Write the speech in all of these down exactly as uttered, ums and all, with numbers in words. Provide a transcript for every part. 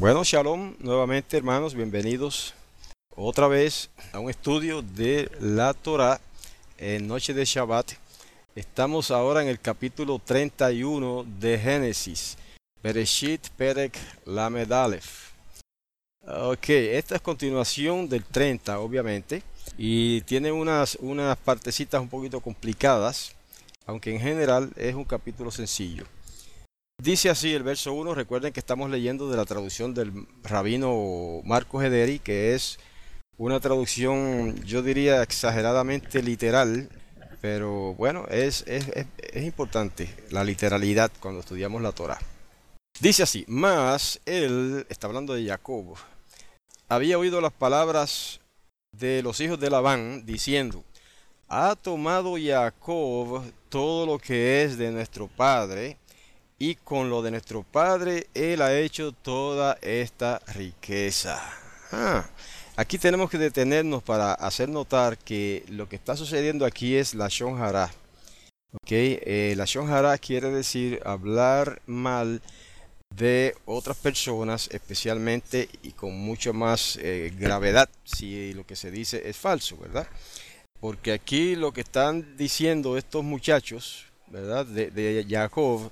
Bueno, Shalom, nuevamente hermanos, bienvenidos otra vez a un estudio de la Torah en noche de Shabbat. Estamos ahora en el capítulo treinta y uno de Génesis, Bereshit Perek Lamed Aleph. Ok, esta es continuación del treinta, obviamente, y tiene unas, unas partecitas un poquito complicadas, aunque en general es un capítulo sencillo. Dice así el verso uno, recuerden que estamos leyendo de la traducción del rabino Marcos Ederi, que es una traducción, yo diría, exageradamente literal, pero bueno, es, es, es, es importante la literalidad cuando estudiamos la Torah. Dice así, mas él, está hablando de Jacob, había oído las palabras de los hijos de Labán, diciendo, ha tomado Jacob todo lo que es de nuestro padre, y con lo de nuestro padre, él ha hecho toda esta riqueza. Ah, aquí tenemos que detenernos para hacer notar que lo que está sucediendo aquí es Lashon Hara. Okay, eh, Lashon Hara quiere decir hablar mal de otras personas, especialmente y con mucho más eh, gravedad, si lo que se dice es falso, ¿verdad? Porque aquí lo que están diciendo estos muchachos, ¿verdad? De, de Jacob,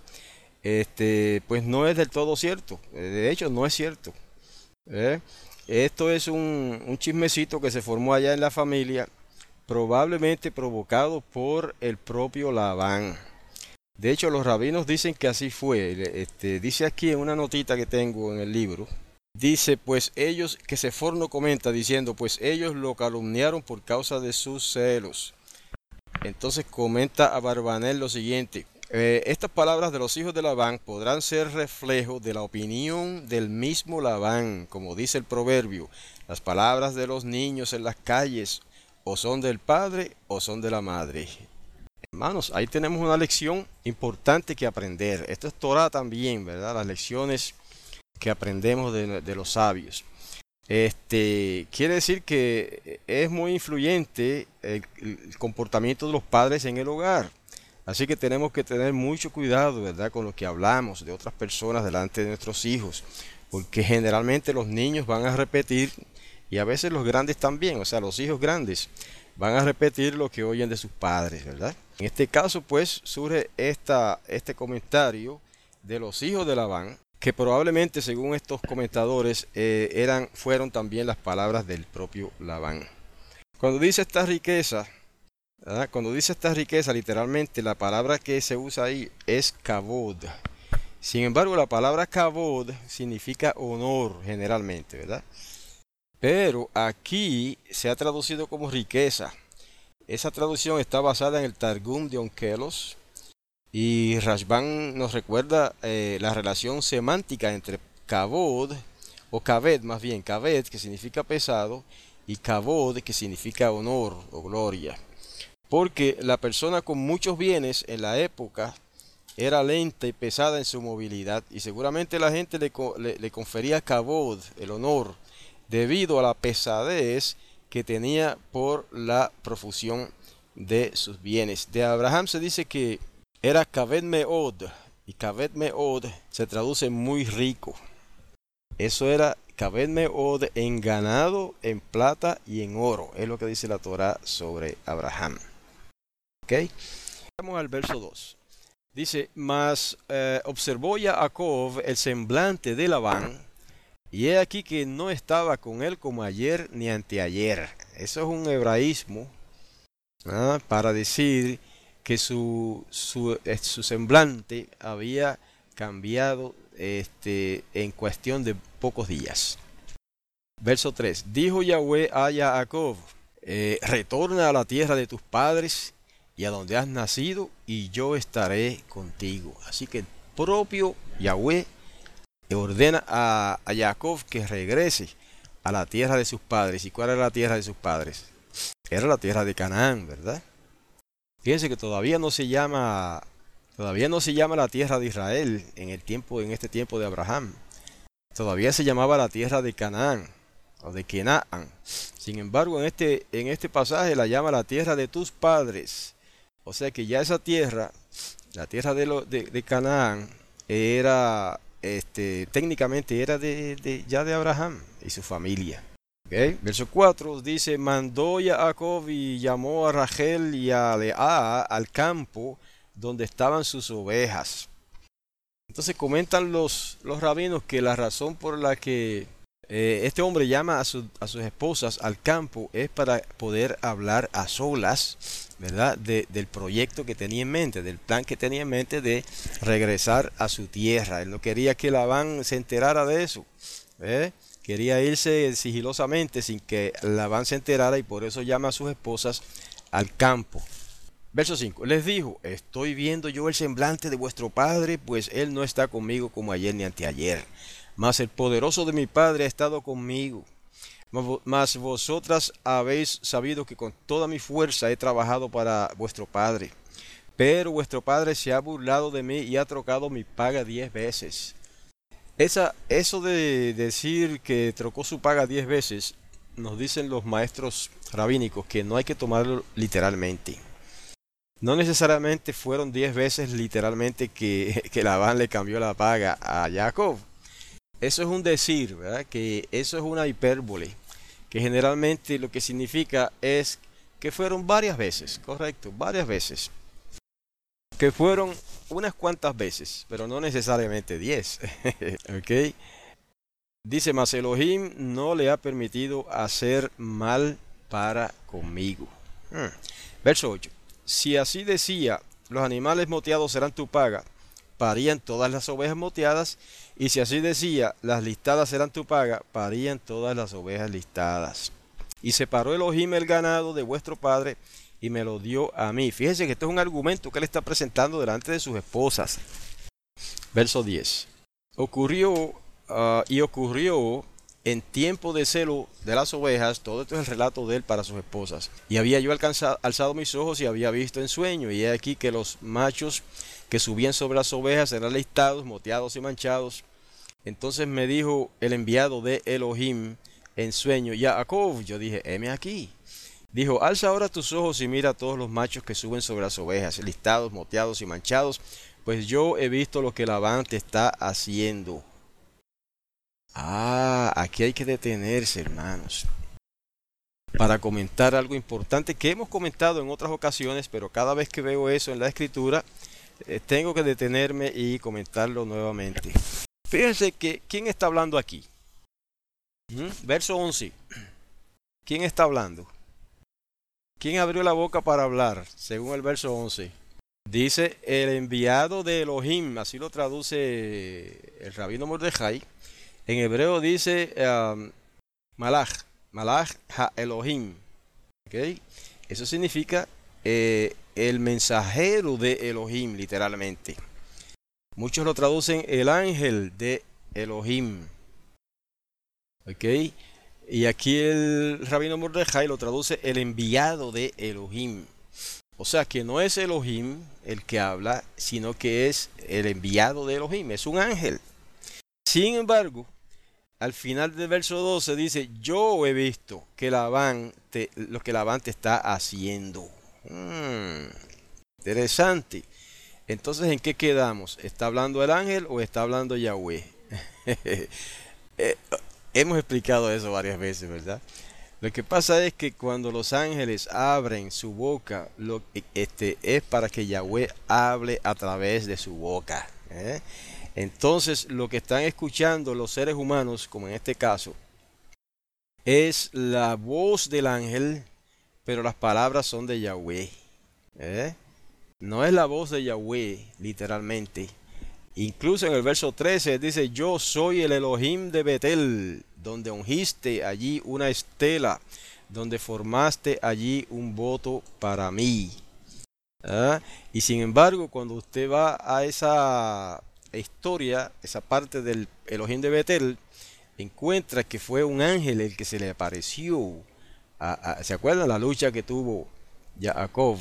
Este, pues no es del todo cierto. De hecho, no es cierto. ¿eh? Esto es un, un chismecito que se formó allá en la familia, probablemente provocado por el propio Labán. De hecho, los rabinos dicen que así fue. Este, dice aquí en una notita que tengo en el libro, dice, pues ellos, que Seforno comenta diciendo, pues ellos lo calumniaron por causa de sus celos. Entonces comenta a Barbanel lo siguiente. Eh, estas palabras de los hijos de Labán podrán ser reflejo de la opinión del mismo Labán, como dice el proverbio, las palabras de los niños en las calles o son del padre o son de la madre. Hermanos, ahí tenemos una lección importante que aprender. Esto es Torah también, ¿verdad? Las lecciones que aprendemos de, de los sabios. Este, quiere decir que es muy influyente el, el comportamiento de los padres en el hogar. Así que tenemos que tener mucho cuidado, ¿verdad?, con lo que hablamos de otras personas delante de nuestros hijos, porque generalmente los niños van a repetir, y a veces los grandes también, o sea, los hijos grandes, van a repetir lo que oyen de sus padres, ¿verdad? En este caso, pues, surge esta, este comentario de los hijos de Labán, que probablemente, según estos comentadores, eh, eran, fueron también las palabras del propio Labán. Cuando dice esta riqueza, ¿verdad? Cuando dice esta riqueza, literalmente la palabra que se usa ahí es kavod. Sin embargo, la palabra kavod significa honor generalmente, ¿verdad? Pero aquí se ha traducido como riqueza. Esa traducción está basada en el Targum de Onkelos y Rashbam nos recuerda eh, la relación semántica entre kavod o kaved, más bien kaved, que significa pesado, y kavod, que significa honor o gloria. Porque la persona con muchos bienes en la época era lenta y pesada en su movilidad, y seguramente la gente le, le, le confería kavod, el honor, debido a la pesadez que tenía por la profusión de sus bienes. De Abraham se dice que era kaved meod, y kaved meod se traduce muy rico. Eso era kaved meod en ganado, en plata y en oro. Es lo que dice la Torah sobre Abraham. ¿Ok? Vamos al verso dos. Dice, mas eh, observó Jacob el semblante de Labán, y he aquí que no estaba con él como ayer ni anteayer. Eso es un hebraísmo, ¿ah?, para decir que su, su, su semblante había cambiado este, en cuestión de pocos días. Verso tres. Dijo Yahweh a Jacob, eh, retorna a la tierra de tus padres y a donde has nacido, y yo estaré contigo. Así que el propio Yahweh ordena a, a Jacob que regrese a la tierra de sus padres. ¿Y cuál era la tierra de sus padres? Era la tierra de Canaán, ¿verdad? Fíjense que todavía no se llama, todavía no se llama la tierra de Israel en el tiempo, en este tiempo de Abraham. Todavía se llamaba la tierra de Canaán o de Kenaán. Sin embargo, en este, en este pasaje la llama la tierra de tus padres. O sea que ya esa tierra, la tierra de, lo, de, de Canaán, era este, técnicamente era de, de- ya de Abraham y su familia. ¿Ok? Verso cuatro dice, mandó Jacob y llamó a Rachel y a Lea al campo donde estaban sus ovejas. Entonces comentan los, los rabinos que la razón por la que eh, este hombre llama a, su- a sus esposas al campo es para poder hablar a solas, ¿verdad? De- del proyecto que tenía en mente, del plan que tenía en mente de regresar a su tierra. Él no quería que Labán se enterara de eso, ¿eh? Quería irse sigilosamente sin que Labán se enterara y por eso llama a sus esposas al campo. Verso cinco. Les dijo, estoy viendo yo el semblante de vuestro padre, pues él no está conmigo como ayer ni anteayer. Mas el poderoso de mi padre ha estado conmigo. Mas vo- mas vosotras habéis sabido que con toda mi fuerza he trabajado para vuestro padre. Pero vuestro padre se ha burlado de mí y ha trocado mi paga diez veces. Esa, eso de decir que trocó su paga diez veces, nos dicen los maestros rabínicos que no hay que tomarlo literalmente. No necesariamente fueron diez veces literalmente que, que Labán le cambió la paga a Jacob. Eso es un decir, ¿verdad? Que eso es una hipérbole, que generalmente lo que significa es que fueron varias veces, correcto, varias veces. Que fueron unas cuantas veces, pero no necesariamente diez. ¿Ok? Dice, mas Elohim no le ha permitido hacer mal para conmigo. Hmm. Verso ocho. Si así decía, los animales moteados serán tu paga, parían todas las ovejas moteadas, y si así decía, las listadas serán tu paga, parían todas las ovejas listadas. Y separó Elohim el ganado de vuestro padre, y me lo dio a mí. Fíjense que esto es un argumento que él está presentando delante de sus esposas. Verso diez. Ocurrió, ah, y ocurrió en tiempo de celo de las ovejas, todo esto es el relato de él para sus esposas. Y había yo alcanzado, alzado mis ojos y había visto en sueño, y he aquí que los machos que subían sobre las ovejas eran listados, moteados y manchados. Entonces me dijo el enviado de Elohim en sueño, Jacob. Yo dije, heme aquí. Dijo, alza ahora tus ojos y mira a todos los machos que suben sobre las ovejas, listados, moteados y manchados, pues yo he visto lo que Labán te está haciendo. Ah, aquí hay que detenerse, hermanos, para comentar algo importante que hemos comentado en otras ocasiones, pero cada vez que veo eso en la escritura, eh, tengo que detenerme y comentarlo nuevamente. Fíjense que, ¿quién está hablando aquí? ¿Mm? Verso once. ¿Quién está hablando? ¿Quién abrió la boca para hablar? Según el verso once. Dice el enviado de Elohim, así lo traduce el rabino Mordejai. En hebreo dice um, Malach, Malach ha Elohim. ¿Ok? Eso significa eh, el mensajero de Elohim, literalmente. Muchos lo traducen el ángel de Elohim. ¿Ok? Y aquí el rabino Mordejai lo traduce el enviado de Elohim. O sea que no es Elohim el que habla, sino que es el enviado de Elohim, es un ángel. Sin embargo, al final del verso doce dice, yo he visto que Labán te, lo que Labán te está haciendo. Hmm, interesante. Entonces, ¿en qué quedamos? ¿Está hablando el ángel o está hablando Yahweh? Eh, hemos explicado eso varias veces, ¿verdad? Lo que pasa es que cuando los ángeles abren su boca, lo, este, es para que Yahweh hable a través de su boca, ¿eh? Entonces, lo que están escuchando los seres humanos, como en este caso, es la voz del ángel, pero las palabras son de Yahweh, ¿eh? No es la voz de Yahweh, literalmente. Incluso en el verso trece dice, yo soy el Elohim de Betel, donde ungiste allí una estela, donde formaste allí un voto para mí. ¿Ah? Y sin embargo, cuando usted va a esa historia, esa parte del Elohim de Betel, encuentra que fue un ángel el que se le apareció. A, a, ¿se acuerdan la lucha que tuvo Jacob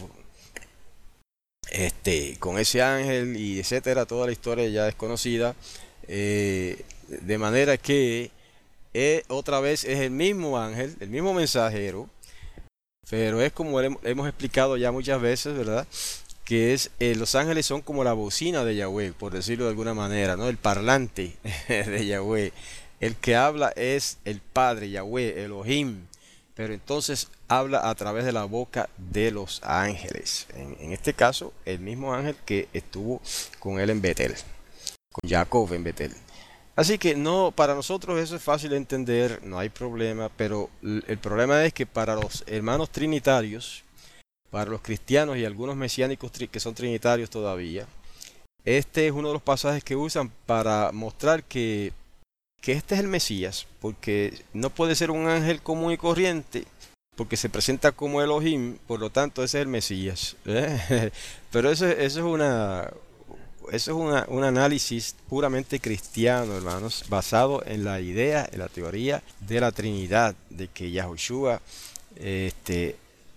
este, con ese ángel y etcétera? Toda la historia ya es conocida. Eh, de manera que eh, otra vez es el mismo ángel, el mismo mensajero, pero es como hemos explicado ya muchas veces, ¿verdad? que es, eh, los ángeles son como la bocina de Yahweh, por decirlo de alguna manera, ¿no? El parlante de Yahweh. El que habla es el Padre, Yahweh, Elohim, pero entonces habla a través de la boca de los ángeles. En, en este caso, el mismo ángel que estuvo con él en Betel, con Jacob en Betel. Así que no, para nosotros eso es fácil de entender, no hay problema, pero l- el problema es que para los hermanos trinitarios, para los cristianos y algunos mesiánicos tri- que son trinitarios todavía, este es uno de los pasajes que usan para mostrar que, que este es el Mesías, porque no puede ser un ángel común y corriente, porque se presenta como Elohim, por lo tanto ese es el Mesías. ¿Eh? Pero eso, eso es una, eso es una- un análisis puramente cristiano, hermanos, basado en la idea, en la teoría de la Trinidad, de que Yahushua, este,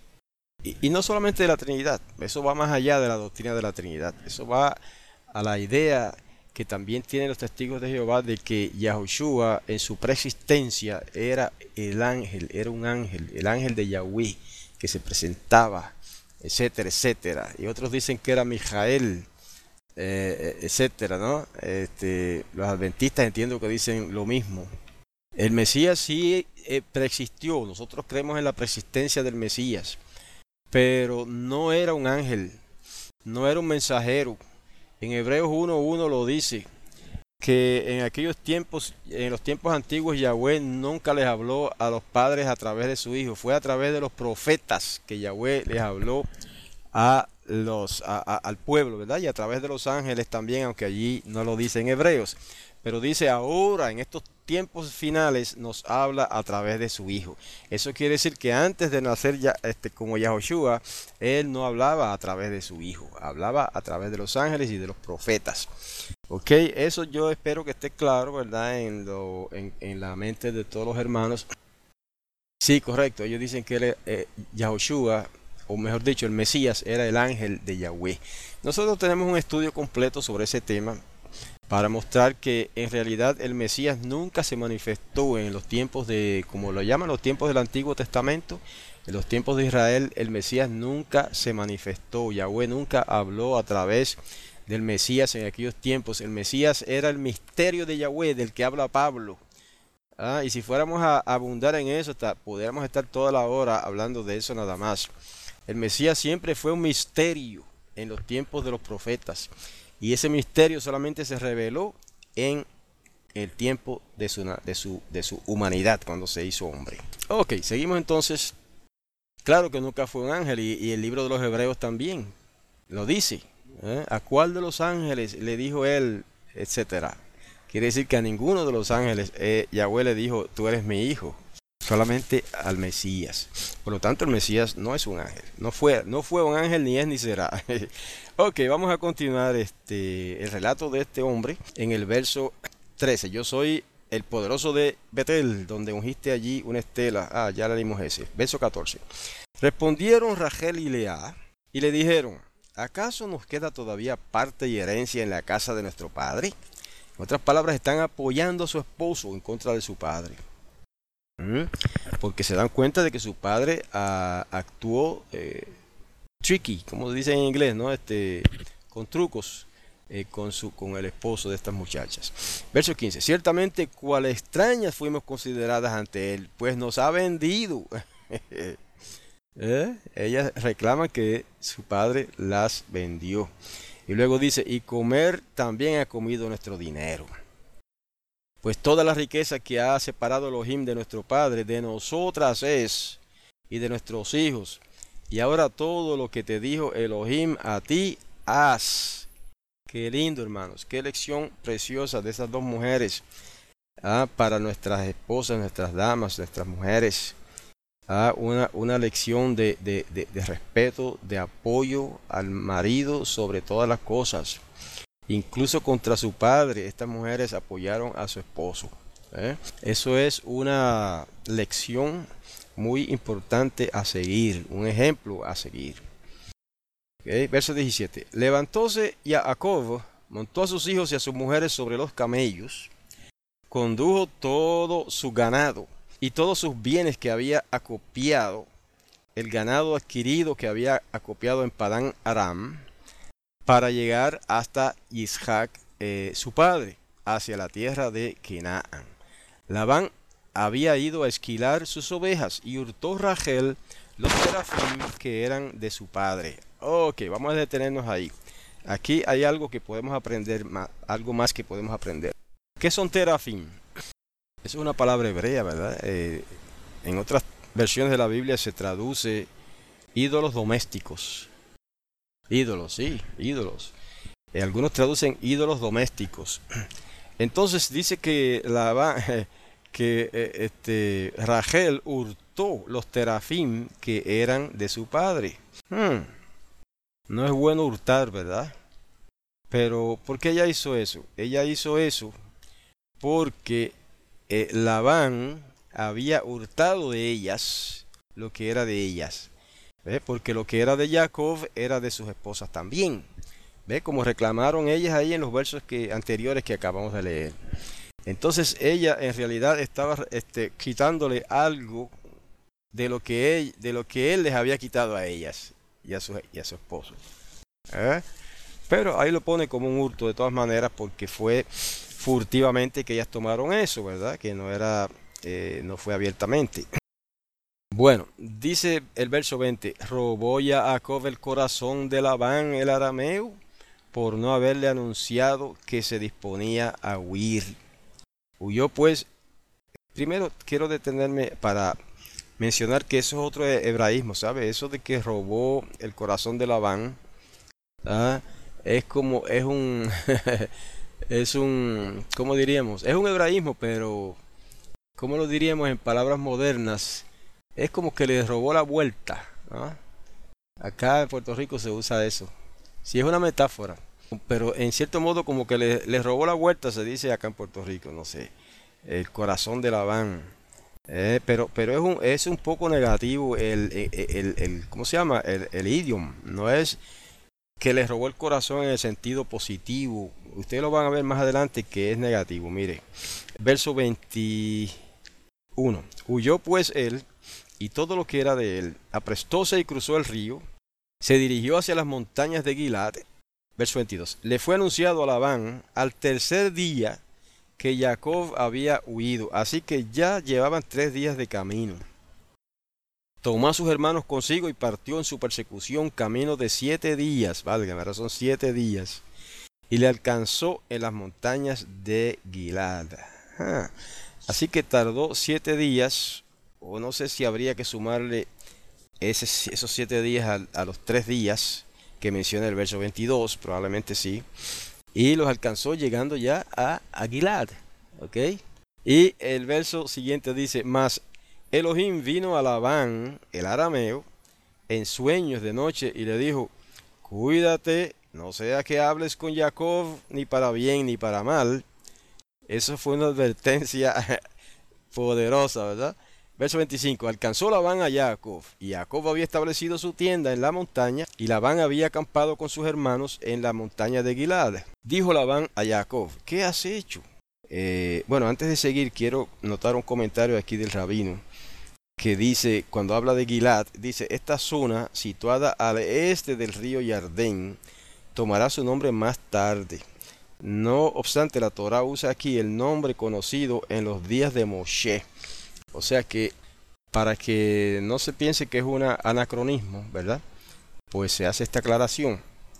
y, y no solamente de la Trinidad, eso va más allá de la doctrina de la Trinidad, eso va a la idea que también tienen los testigos de Jehová de que Yahushua en su preexistencia era el ángel, era un ángel, el ángel de Yahweh que se presentaba, etcétera, etcétera. Y otros dicen que era Mijael, eh, etcétera, ¿no? Este, los adventistas entiendo que dicen lo mismo. El Mesías sí eh, preexistió, nosotros creemos en la preexistencia del Mesías, pero no era un ángel, no era un mensajero. En Hebreos uno uno lo dice, que en aquellos tiempos, en los tiempos antiguos, Yahweh nunca les habló a los padres a través de su Hijo, fue a través de los profetas que Yahweh les habló a los, a- a- al pueblo, ¿verdad? Y a través de los ángeles también, aunque allí no lo dice en Hebreos. Pero dice ahora, en estos tiempos finales, nos habla a través de su Hijo. Eso quiere decir que antes de nacer ya, este, como Yahushua, él no hablaba a través de su Hijo, hablaba a través de los ángeles y de los profetas. Ok, eso yo espero que esté claro, ¿verdad? En, lo, en, en la mente de todos los hermanos. Sí, correcto. Ellos dicen que él, eh, Yahushua, o mejor dicho, el Mesías, era el ángel de Yahweh. Nosotros tenemos un estudio completo sobre ese tema para mostrar que en realidad el Mesías nunca se manifestó en los tiempos de, como lo llaman los tiempos del Antiguo Testamento. En los tiempos de Israel, el Mesías nunca se manifestó. Yahweh nunca habló a través del Mesías en aquellos tiempos. El Mesías era el misterio de Yahweh del que habla Pablo. Ah, y si fuéramos a abundar en eso, ta- pudiéramos estar toda la hora hablando de eso nada más. El Mesías siempre fue un misterio en los tiempos de los profetas. Y ese misterio solamente se reveló en el tiempo de su, na- de su, de su humanidad, cuando se hizo hombre. Ok, seguimos entonces. Claro que nunca fue un ángel y, y el libro de los Hebreos también lo dice. ¿Eh? ¿A cuál de los ángeles le dijo él, etcétera? Quiere decir que a ninguno de los ángeles eh, Yahweh le dijo, tú eres mi hijo. Solamente al Mesías. Por lo tanto, el Mesías no es un ángel. No fue, no fue un ángel, ni es ni será. Ok, vamos a continuar este, el relato de este hombre en el verso trece. Yo soy el poderoso de Betel, donde ungiste allí una estela. Ah, ya le dimos ese. Verso catorce. Respondieron Rachel y Lea y le dijeron, ¿acaso nos queda todavía parte y herencia en la casa de nuestro padre? En otras palabras, están apoyando a su esposo en contra de su padre. ¿Mm? Porque se dan cuenta de que su padre ah, actuó eh, tricky, como dicen en inglés, ¿no? Este, con trucos eh, con, su, con el esposo de estas muchachas. Verso quince. Ciertamente, cual extrañas fuimos consideradas ante él, pues nos ha vendido. ¿Eh? Ellas reclaman que su padre las vendió. Y luego dice, y comer también ha comido nuestro dinero. Pues toda la riqueza que ha separado Elohim de nuestro padre, de nosotras es, y de nuestros hijos. Y ahora todo lo que te dijo Elohim a ti, haz. Qué lindo, hermanos. Qué lección preciosa de esas dos mujeres. Ah, para nuestras esposas, nuestras damas, nuestras mujeres. Ah, una, una lección de, de, de, de respeto, de apoyo al marido sobre todas las cosas. Incluso contra su padre, estas mujeres apoyaron a su esposo. ¿Eh? Eso es una lección muy importante a seguir, un ejemplo a seguir. ¿Okay? Verso diecisiete. Levantóse Jacob, montó a sus hijos y a sus mujeres sobre los camellos, condujo todo su ganado y todos sus bienes que había acopiado, el ganado adquirido que había acopiado en Padán Aram, para llegar hasta Isaac, eh, su padre, hacia la tierra de Canaán. Labán había ido a esquilar sus ovejas y hurtó Rachel los terafim que eran de su padre. Ok, vamos a detenernos ahí. Aquí hay algo que podemos aprender, algo más que podemos aprender. ¿Qué son terafim? Es una palabra hebrea, ¿verdad? Eh, en otras versiones de la Biblia se traduce ídolos domésticos. Ídolos, sí, ídolos. Eh, algunos traducen ídolos domésticos. Entonces dice que Labán, que eh, este, Rachel hurtó los terafim que eran de su padre. Hmm. No es bueno hurtar, ¿verdad? Pero ¿por qué ella hizo eso? Ella hizo eso porque eh, Labán había hurtado de ellas lo que era de ellas. ¿Ve? Porque lo que era de Jacob era de sus esposas también. ¿Ve? Como reclamaron ellas ahí en los versos que, anteriores que acabamos de leer. Entonces ella en realidad estaba este, quitándole algo de lo, que él, de lo que él les había quitado a ellas y a su, y a su esposo. ¿Eh? Pero ahí lo pone como un hurto de todas maneras porque fue furtivamente que ellas tomaron eso, ¿verdad? Que no era, eh, no fue abiertamente. Bueno, dice el verso veinte, robó ya Jacob el corazón de Labán el arameo por no haberle anunciado que se disponía a huir. Huyó pues. Primero quiero detenerme para mencionar que eso es otro hebraísmo, ¿sabe? Eso de que robó el corazón de Labán, ¿ah? Es como, es un, es un, ¿cómo diríamos? Es un hebraísmo, pero, ¿cómo lo diríamos en palabras modernas? Es como que le robó la vuelta, ¿ah? Acá en Puerto Rico se usa eso. Sí, es una metáfora, pero en cierto modo como que le, le robó la vuelta, se dice acá en Puerto Rico, no sé. El corazón de Labán. Eh, pero pero es un, es un poco negativo el, el, el, el ¿cómo se llama? El, el idioma. No es que le robó el corazón en el sentido positivo. Ustedes lo van a ver más adelante que es negativo. Mire, verso veintiuno. Huyó pues él y todo lo que era de él. Aprestóse y cruzó el río. Se dirigió hacia las montañas de Gilad. Verso veintidós. Le fue anunciado a Labán al tercer día que Jacob había huido, así que ya llevaban tres días de camino. Tomó a sus hermanos consigo y partió en su persecución camino de siete días, válgame, ahora son siete días, y le alcanzó en las montañas de Gilad. Ah, así que tardó siete días, o no sé si habría que sumarle ese, esos siete días a, a los tres días que menciona el verso veintidós, probablemente sí. Y los alcanzó llegando ya a, a Gilad. ¿Ok? Y el verso siguiente dice, mas Elohim vino a Labán, el arameo, en sueños de noche y le dijo, cuídate, no sea que hables con Jacob ni para bien ni para mal. Eso fue una advertencia poderosa, ¿verdad? Verso veinticinco. Alcanzó Labán a Jacob, y Jacob había establecido su tienda en la montaña, y Labán había acampado con sus hermanos en la montaña de Gilad. Dijo Labán a Jacob, ¿qué has hecho? Eh, bueno, antes de seguir, quiero notar un comentario aquí del rabino, que dice, cuando habla de Gilad, dice, esta zona, situada al este del río Jardén, tomará su nombre más tarde. No obstante, la Torá usa aquí el nombre conocido en los días de Moshe. O sea que, para que no se piense que es un anacronismo, ¿verdad? Pues se hace esta aclaración.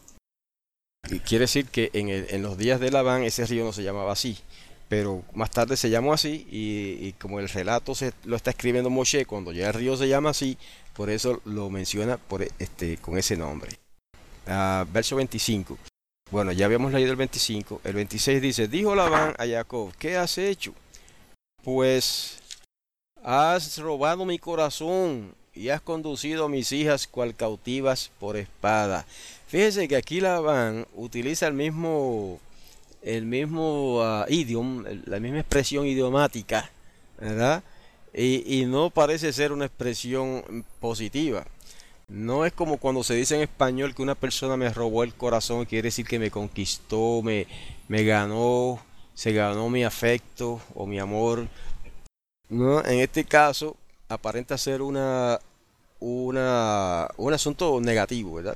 Y quiere decir que en, el, en los días de Labán ese río no se llamaba así. Pero más tarde se llamó así y, y como el relato se lo está escribiendo Moshe, cuando ya el río se llama así, por eso lo menciona por este, con ese nombre. Uh, verso veinticinco. Bueno, ya habíamos leído el veinticinco. El veintiséis dice, dijo Labán a Jacob, ¿qué has hecho? Pues has robado mi corazón y has conducido a mis hijas cual cautivas por espada. Fíjese que aquí Labán utiliza el mismo, el mismo uh, idioma, la misma expresión idiomática, ¿verdad? Y, y no parece ser una expresión positiva. No es como cuando se dice en español que una persona me robó el corazón, quiere decir que me conquistó, me, me ganó, se ganó mi afecto o mi amor. No, en este caso aparenta ser una, una, un asunto negativo, ¿verdad?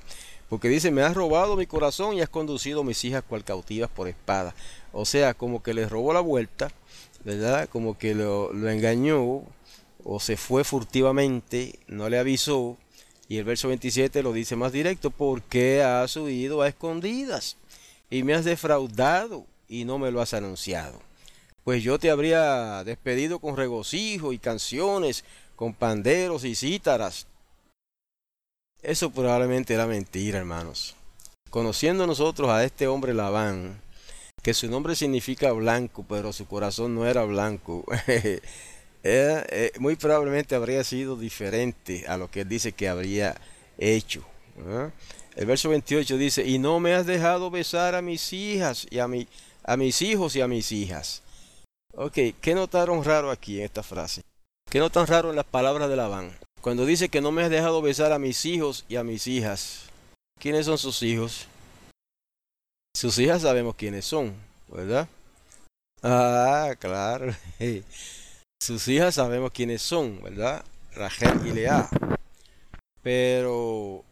Porque dice, me has robado mi corazón y has conducido mis hijas cual cautivas por espada. O sea, como que le robó la vuelta, ¿verdad? Como que lo, lo engañó o se fue furtivamente, no le avisó. Y el verso veintisiete lo dice más directo, porque has huido a escondidas y me has defraudado y no me lo has anunciado. Pues yo te habría despedido con regocijo y canciones, con panderos y cítaras. Eso probablemente era mentira, hermanos. Conociendo nosotros a este hombre Labán, que su nombre significa blanco, pero su corazón no era blanco, eh, eh, muy probablemente habría sido diferente a lo que él dice que habría hecho. ¿eh? El verso veintiocho dice, y no me has dejado besar a mis hijas y a, mi, a mis hijos y a mis hijas. Ok, ¿qué notaron raro aquí en esta frase? ¿Qué notan raro en las palabras de Labán? Cuando dice que no me has dejado besar a mis hijos y a mis hijas. ¿Quiénes son sus hijos? Sus hijas sabemos quiénes son, ¿verdad? Ah, claro. Sus hijas sabemos quiénes son, ¿verdad? Rachel y Lea. Pero,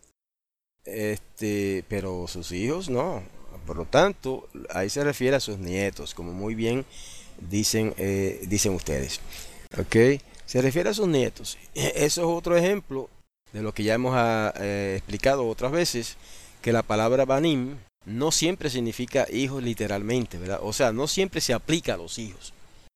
este, pero sus hijos no. Por lo tanto, ahí se refiere a sus nietos, como muy bien dicen, eh, dicen ustedes. ¿Ok? Se refiere a sus nietos. Eso es otro ejemplo de lo que ya hemos ah, eh, explicado otras veces, que la palabra banim no siempre significa hijos literalmente, ¿verdad? O sea, no siempre se aplica a los hijos.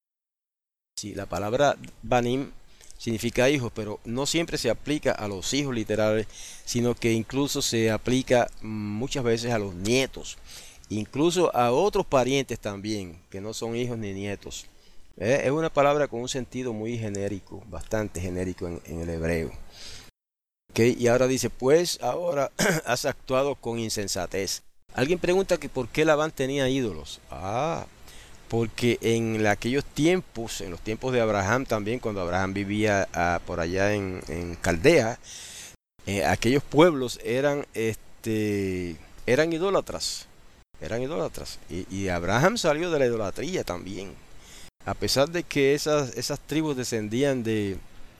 Sí, la palabra banim significa hijos, pero no siempre se aplica a los hijos literales, sino que incluso se aplica muchas veces a los nietos, incluso a otros parientes también, que no son hijos ni nietos. ¿Eh? Es una palabra con un sentido muy genérico, bastante genérico en, en el hebreo. ¿Okay? Y ahora dice, pues ahora has actuado con insensatez. Alguien pregunta que por qué Labán tenía ídolos. Ah, porque en aquellos tiempos, en los tiempos de Abraham también, cuando Abraham vivía ah, por allá en, en Caldea, eh, aquellos pueblos eran, este, eran idólatras, eran idólatras. Y, y Abraham salió de la idolatría también. A pesar de que esas, esas tribus descendían de,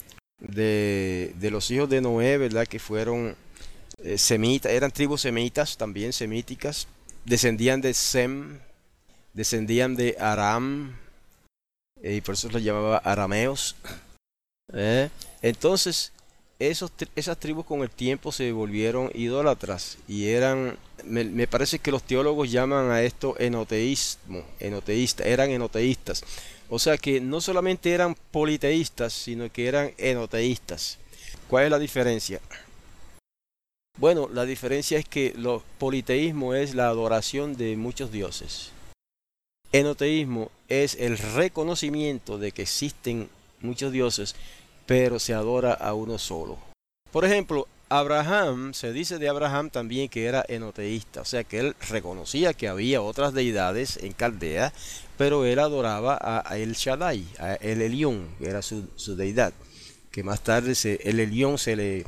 de, de los hijos de Noé, ¿verdad? Que fueron eh, semitas, eran tribus semitas, también semíticas, descendían de Sem, descendían de Aram, eh, y por eso los llamaba arameos. ¿eh? Entonces, esos, esas tribus con el tiempo se volvieron idólatras y eran, me, me parece que los teólogos llaman a esto enoteísmo, enoteísta, eran enoteístas. O sea que no solamente eran politeístas, sino que eran enoteístas. ¿Cuál es la diferencia? Bueno, la diferencia es que el politeísmo es la adoración de muchos dioses. Enoteísmo es el reconocimiento de que existen muchos dioses, pero se adora a uno solo. Por ejemplo, Abraham, se dice de Abraham también que era enoteísta, o sea que él reconocía que había otras deidades en Caldea, pero él adoraba a El Shaddai, a El Elión, que era su, su deidad, que más tarde se, el Elión se le,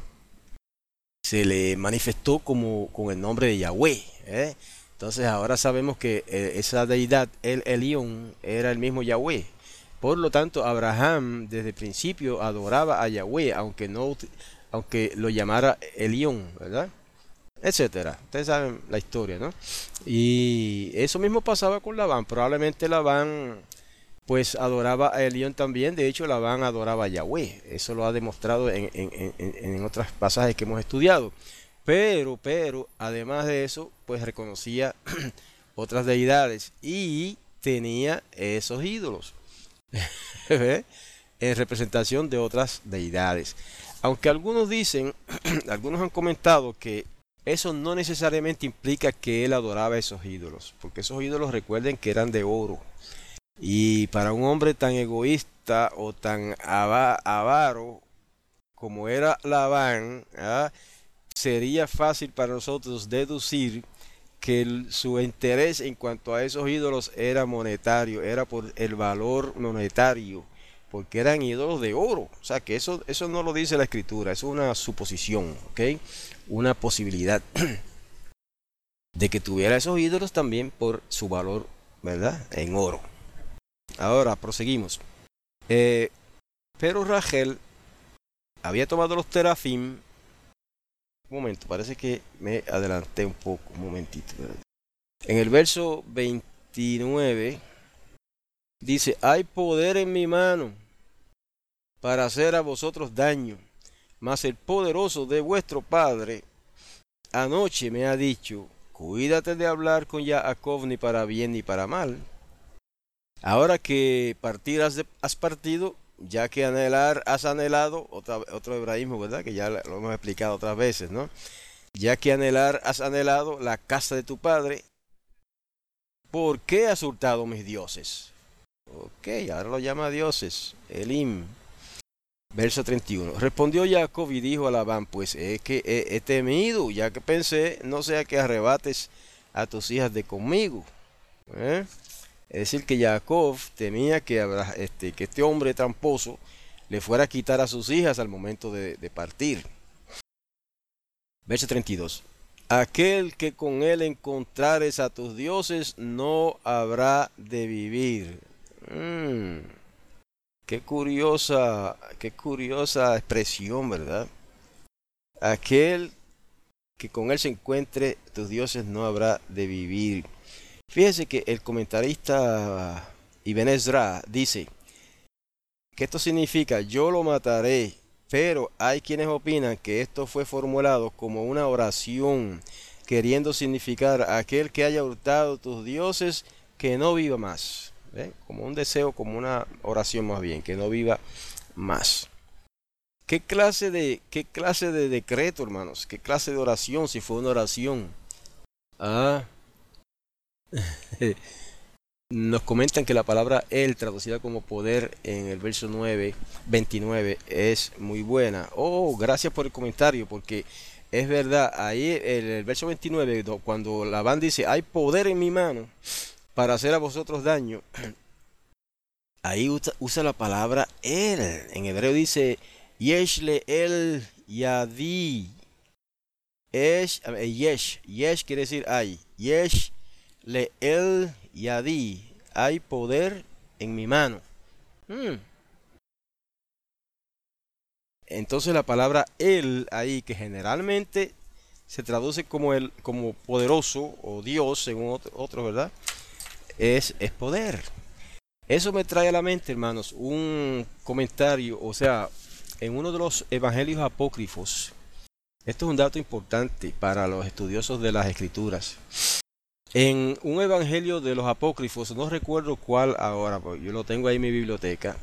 se le manifestó como con el nombre de Yahweh. ¿eh? Entonces ahora sabemos que eh, esa deidad, El Elión, era el mismo Yahweh. Por lo tanto, Abraham desde el principio adoraba a Yahweh, aunque no, aunque lo llamara Elión, ¿verdad? Etcétera. Ustedes saben la historia, ¿no? Y eso mismo pasaba con Labán. Probablemente Labán, pues, adoraba a Elión también. De hecho, Labán adoraba a Yahweh. Eso lo ha demostrado en, en, en, en otros pasajes que hemos estudiado. Pero, pero, además de eso, pues reconocía otras deidades y tenía esos ídolos. en representación de otras deidades. Aunque algunos dicen, algunos han comentado que eso no necesariamente implica que él adoraba esos ídolos, porque esos ídolos recuerden que eran de oro. Y para un hombre tan egoísta o tan avaro como era Labán, ¿ah? sería fácil para nosotros deducir que el, su interés en cuanto a esos ídolos era monetario, era por el valor monetario, porque eran ídolos de oro. O sea que eso, eso no lo dice la escritura, eso es una suposición, ¿ok? Una posibilidad de que tuviera esos ídolos también por su valor, ¿verdad? En oro. Ahora, proseguimos. Eh, pero Rachel había tomado los terafim, un momento, parece que me adelanté un poco, un momentito. En el verso veintinueve dice, hay poder en mi mano para hacer a vosotros daño, mas el poderoso de vuestro Padre anoche me ha dicho, cuídate de hablar con Jacob ni para bien ni para mal. Ahora que partir has, de, has partido, ya que anhelar has anhelado, otra, otro hebraísmo, ¿verdad? Que ya lo hemos explicado otras veces, ¿no? Ya que anhelar has anhelado la casa de tu padre, ¿por qué has hurtado mis dioses? Ok, ahora lo llama dioses, Elim. Verso treinta y uno. Respondió Jacob y dijo a Labán, pues es que he, he temido, ya que pensé, no sea que arrebates a tus hijas de conmigo. ¿Eh? Es decir, que Jacob temía que, este, que este hombre tramposo le fuera a quitar a sus hijas al momento de, de partir. Verso treinta y dos. Aquel que con él encontrares a tus dioses no habrá de vivir. Mm, qué curiosa, qué curiosa expresión, ¿verdad? Aquel que con él se encuentre tus dioses no habrá de vivir. Fíjese que el comentarista Ibn Ezra dice que esto significa yo lo mataré, pero hay quienes opinan que esto fue formulado como una oración, queriendo significar aquel que haya hurtado tus dioses que no viva más. ¿Ven? Como un deseo, como una oración más bien, que no viva más. ¿Qué clase de, qué clase de decreto, hermanos? ¿Qué clase de oración si fue una oración? Ah. Nos comentan que la palabra él, traducida como poder en el verso nueve, veintinueve, es muy buena. Oh, gracias por el comentario, porque es verdad, ahí en el verso veintinueve, cuando Labán dice, hay poder en mi mano para hacer a vosotros daño, ahí usa, usa la palabra él. En hebreo dice, yeshle el yadi. Yesh, yesh, yesh quiere decir hay. Yesh le el yadi, hay poder en mi mano. Hmm. Entonces la palabra él ahí, que generalmente se traduce como el, como poderoso o Dios, según otros, otro, ¿verdad? Es, es poder. Eso me trae a la mente, hermanos, un comentario, o sea, en uno de los evangelios apócrifos. Esto es un dato importante para los estudiosos de las escrituras. En un evangelio de los apócrifos, no recuerdo cuál ahora, porque yo lo tengo ahí en mi biblioteca.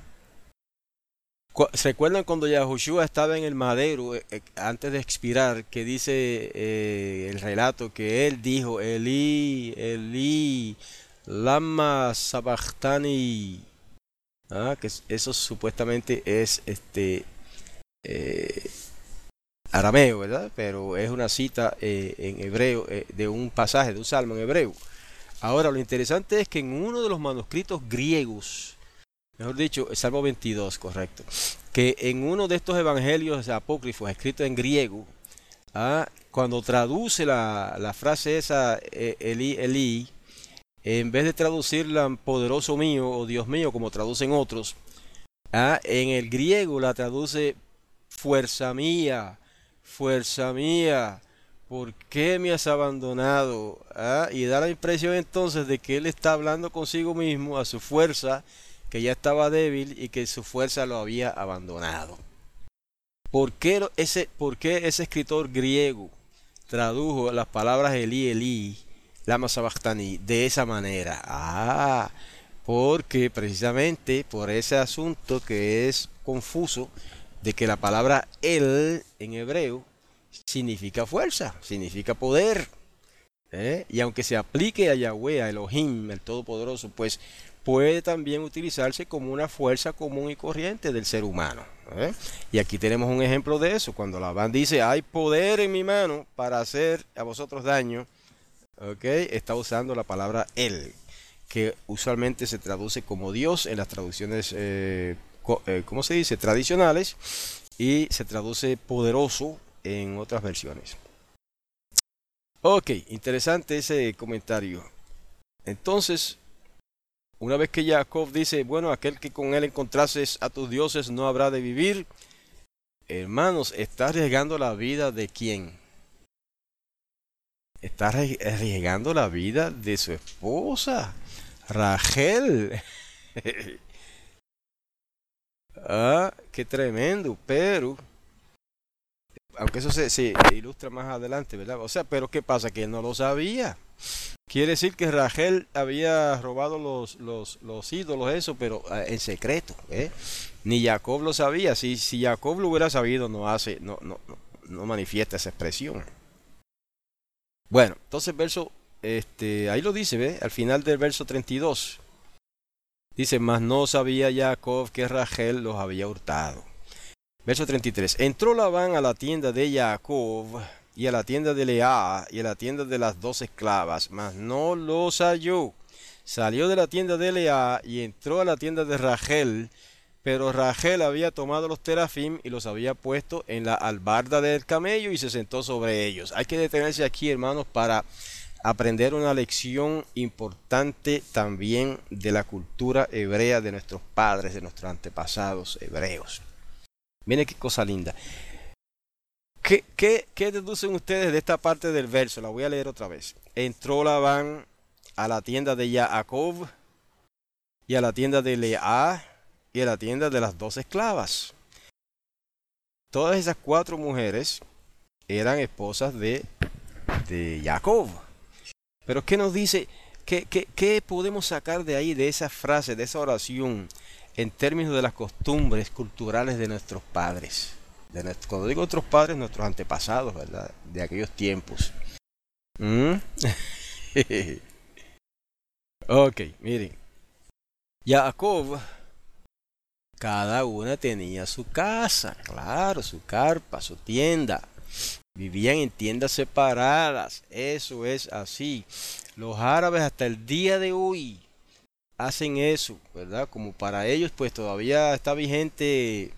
¿Se recuerdan cuando Yahushua estaba en el madero eh, eh, antes de expirar, que dice eh, el relato que él dijo, Elí, Elí, lama sabachthani? Ah, que eso supuestamente es este eh, arameo, ¿verdad? Pero es una cita eh, en hebreo eh, de un pasaje, de un salmo en hebreo. Ahora, lo interesante es que en uno de los manuscritos griegos, mejor dicho, el Salmo veintidós, correcto, que en uno de estos evangelios apócrifos escritos en griego, ah, cuando traduce la, la frase esa, eh, Elí, Elí, en vez de traducirla poderoso mío o Dios mío, como traducen otros, ah, en el griego la traduce fuerza mía, fuerza mía, ¿por qué me has abandonado? ¿Ah? Y da la impresión entonces de que él está hablando consigo mismo, a su fuerza, que ya estaba débil y que su fuerza lo había abandonado. ¿Por qué ese, por qué ese escritor griego tradujo las palabras Elí, Elí, lama sabachthani de esa manera? Ah, porque precisamente por ese asunto que es confuso, de que la palabra él en hebreo significa fuerza, significa poder. ¿Eh? Y aunque se aplique a Yahweh, a Elohim, el Todopoderoso, pues puede también utilizarse como una fuerza común y corriente del ser humano. ¿Eh? Y aquí tenemos un ejemplo de eso, cuando Labán dice, hay poder en mi mano para hacer a vosotros daño, ¿okay? Está usando la palabra él, que usualmente se traduce como Dios en las traducciones, eh, ¿cómo se dice?, tradicionales, y se traduce poderoso en otras versiones. Ok, interesante ese comentario. Entonces, una vez que Jacob dice, bueno, aquel que con él encontrases a tus dioses no habrá de vivir, hermanos, está arriesgando la vida de quién? Está arri- arriesgando la vida de su esposa, Rachel. Ah, qué tremendo, pero, aunque eso se, se ilustra más adelante, ¿verdad? O sea, pero ¿qué pasa? Que él no lo sabía. Quiere decir que Rachel había robado los, los, los ídolos, eso, pero ah, en secreto, ¿eh? Ni Jacob lo sabía. Si, si Jacob lo hubiera sabido, no hace, no, no, no, no manifiesta esa expresión. Bueno, entonces verso, este, ahí lo dice, ¿ve? Al final del verso treinta y dos. Dice, mas no sabía Jacob que Rachel los había hurtado. Verso treinta y tres. Entró Labán a la tienda de Jacob y a la tienda de Lea y a la tienda de las dos esclavas, mas no los halló. Salió de la tienda de Lea y entró a la tienda de Rachel, pero Rachel había tomado los terafim y los había puesto en la albarda del camello y se sentó sobre ellos. Hay que detenerse aquí, hermanos, para aprender una lección importante también de la cultura hebrea de nuestros padres, de nuestros antepasados hebreos. Miren qué cosa linda. ¿Qué, qué, qué deducen ustedes de esta parte del verso? La voy a leer otra vez. Entró Labán a la tienda de Jacob y a la tienda de Lea y a la tienda de las dos esclavas. Todas esas cuatro mujeres eran esposas de, de Jacob. Pero ¿qué nos dice? ¿Qué, qué, qué podemos sacar de ahí, de esa frase, de esa oración, en términos de las costumbres culturales de nuestros padres? De nuestro, cuando digo nuestros padres, nuestros antepasados, ¿verdad? De aquellos tiempos. ¿Mm? Ok, miren. Jacob, cada una tenía su casa, claro, su carpa, su tienda. Vivían en tiendas separadas, eso es así. Los árabes hasta el día de hoy hacen eso, ¿verdad? Como para ellos pues todavía está vigente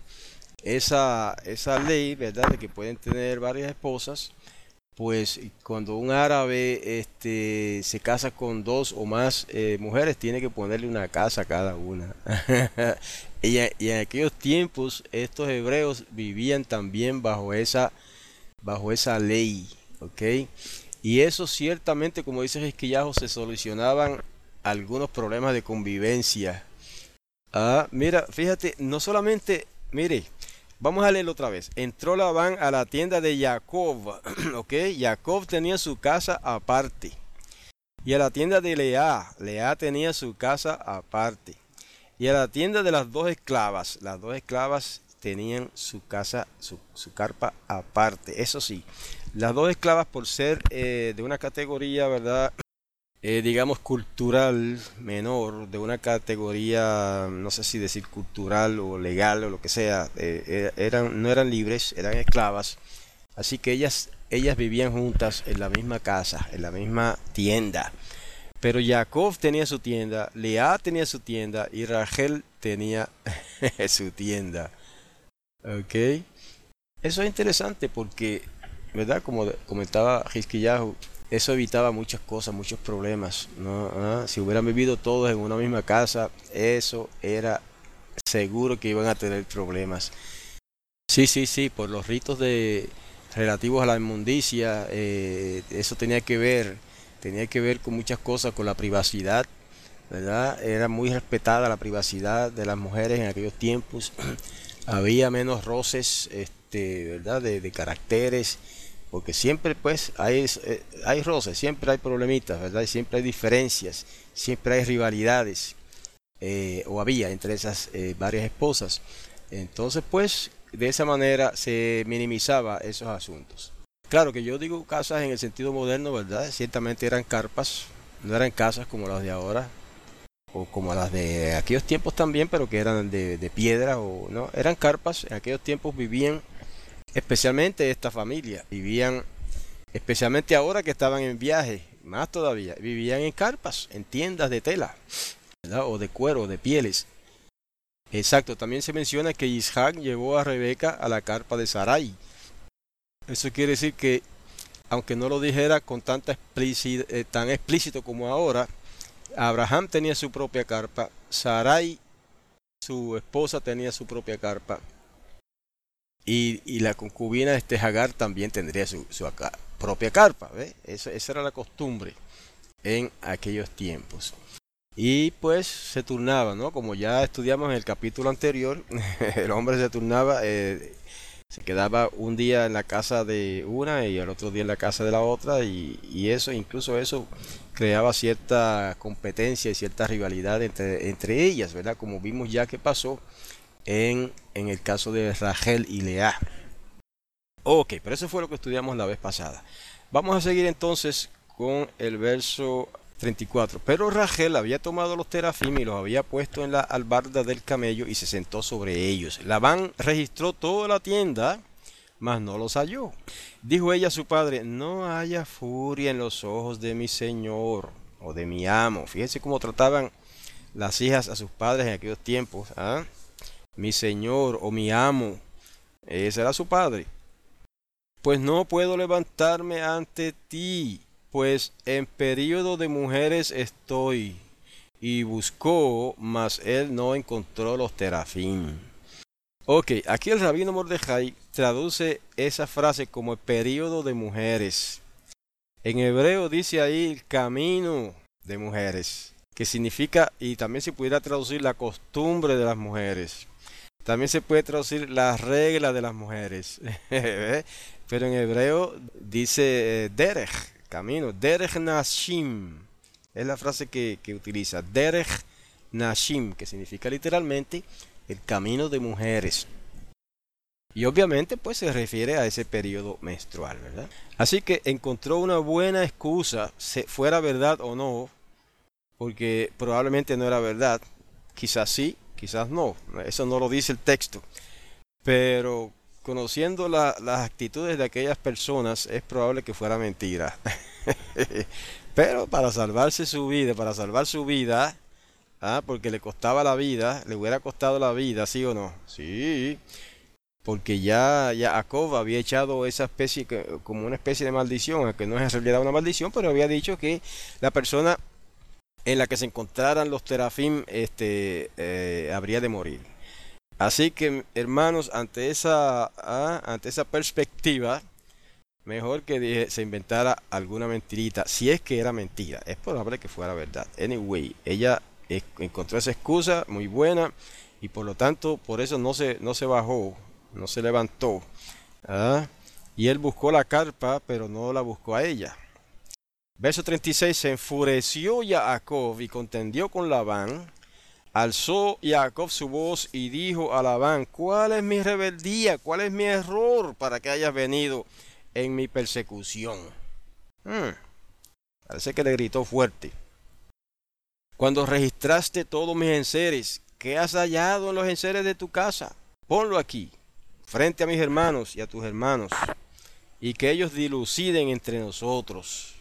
esa, esa ley, ¿verdad? De que pueden tener varias esposas. Pues cuando un árabe este, se casa con dos o más eh, mujeres, tiene que ponerle una casa a cada una. y, a- y en aquellos tiempos, estos hebreos vivían también bajo esa, bajo esa ley, ¿ok? Y eso ciertamente, como dice Jesquillajo, se solucionaban algunos problemas de convivencia. Ah, mira, fíjate, no solamente, mire, vamos a leerlo otra vez. Entró Labán a la tienda de Jacob, ¿ok? Jacob tenía su casa aparte. Y a la tienda de Lea, Lea tenía su casa aparte. Y a la tienda de las dos esclavas, las dos esclavas tenían su casa, su, su carpa aparte. Eso sí, las dos esclavas por ser eh, de una categoría, ¿verdad? Eh, digamos cultural menor, de una categoría, no sé si decir cultural o legal o lo que sea, eh, eh, eran, no eran libres, eran esclavas, así que ellas, ellas vivían juntas en la misma casa, en la misma tienda. Pero Jacob tenía su tienda, Lea tenía su tienda y Rachel tenía su tienda. ¿Ok? Eso es interesante porque, ¿verdad? Como comentaba Hizkiyahu, eso evitaba muchas cosas, muchos problemas, ¿no? Ah, si hubieran vivido todos en una misma casa, eso era seguro que iban a tener problemas. Sí, sí, sí, por los ritos de relativos a la inmundicia, eh, eso tenía que ver, tenía que ver con muchas cosas, con la privacidad, ¿verdad? Era muy respetada la privacidad de las mujeres en aquellos tiempos. Había menos roces, este, ¿verdad? De, de caracteres, porque siempre pues hay, eh, hay roces, siempre hay problemitas, ¿verdad? Y siempre hay diferencias, siempre hay rivalidades, eh, o había entre esas eh, varias esposas. Entonces pues de esa manera se minimizaba esos asuntos. Claro que yo digo casas en el sentido moderno, ¿verdad? Ciertamente eran carpas, no eran casas como las de ahora, o como las de aquellos tiempos también, pero que eran de, de piedra o no, eran carpas. En aquellos tiempos vivían, especialmente esta familia, vivían, especialmente ahora que estaban en viaje, más todavía, vivían en carpas, en tiendas de tela, ¿verdad? O de cuero, de pieles. Exacto, también se menciona que Isaac llevó a Rebeca a la carpa de Sarai. Eso quiere decir que, aunque no lo dijera con tanta explici- eh, tan explícito como ahora, Abraham tenía su propia carpa, Sarai, su esposa, tenía su propia carpa. Y, y la concubina de este Hagar también tendría su, su acá- propia carpa, ¿ve? Eso- esa era la costumbre en aquellos tiempos. Y pues se turnaba, ¿no? Como ya estudiamos en el capítulo anterior, el hombre se turnaba, eh, se quedaba un día en la casa de una y el otro día en la casa de la otra y, y eso, incluso eso creaba cierta competencia y cierta rivalidad entre, entre ellas, ¿verdad? Como vimos ya que pasó en, en el caso de Rachel y Lea. Ok, pero eso fue lo que estudiamos la vez pasada. Vamos a seguir entonces con el verso treinta y cuatro. Pero Rachel había tomado los terafim y los había puesto en la albarda del camello y se sentó sobre ellos. Labán registró toda la tienda, mas no los halló. Dijo ella a su padre, no haya furia en los ojos de mi señor o de mi amo. Fíjense cómo trataban las hijas a sus padres en aquellos tiempos. ¿Ah? Mi señor o mi amo. Ese era su padre. Pues no puedo levantarme ante ti, pues en período de mujeres estoy. Y buscó, mas él no encontró los terafim. Ok, aquí el rabino Mordejai traduce esa frase como el período de mujeres. En hebreo dice ahí el camino de mujeres, que significa, y también se pudiera traducir la costumbre de las mujeres. También se puede traducir la regla de las mujeres. Pero en hebreo dice eh, derech, camino. Derech nashim. Es la frase que, que utiliza. Derech nashim, que significa literalmente el camino de mujeres. Y obviamente pues se refiere a ese periodo menstrual, ¿verdad? Así que encontró una buena excusa, se- fuera verdad o no, porque probablemente no era verdad. Quizás sí, quizás no. Eso no lo dice el texto. Pero conociendo la- las actitudes de aquellas personas, es probable que fuera mentira. Pero para salvarse su vida, para salvar su vida, ah, porque le costaba la vida, le hubiera costado la vida, ¿sí o no? Sí, porque ya, ya Jacob había echado esa especie, que- como una especie de maldición, aunque no es en realidad una maldición, pero había dicho que la persona en la que se encontraran los terafim, este, eh, habría de morir. Así que, hermanos, ante esa, ah, ante esa perspectiva, mejor que dije- se inventara alguna mentirita, si es que era mentira. Es probable que fuera verdad. Anyway, ella eh, encontró esa excusa muy buena y por lo tanto, por eso no se, no se bajó, no se levantó. ¿Ah? Y él buscó la carpa, pero no la buscó a ella. Verso treinta y seis, se enfureció Jacob y contendió con Labán. Alzó Jacob su voz y dijo a Labán, ¿cuál es mi rebeldía? ¿Cuál es mi error para que hayas venido en mi persecución? Hmm, parece que le gritó fuerte. Cuando registraste todos mis enseres, ¿qué has hallado en los enseres de tu casa? Ponlo aquí, frente a mis hermanos y a tus hermanos, y que ellos diluciden entre nosotros.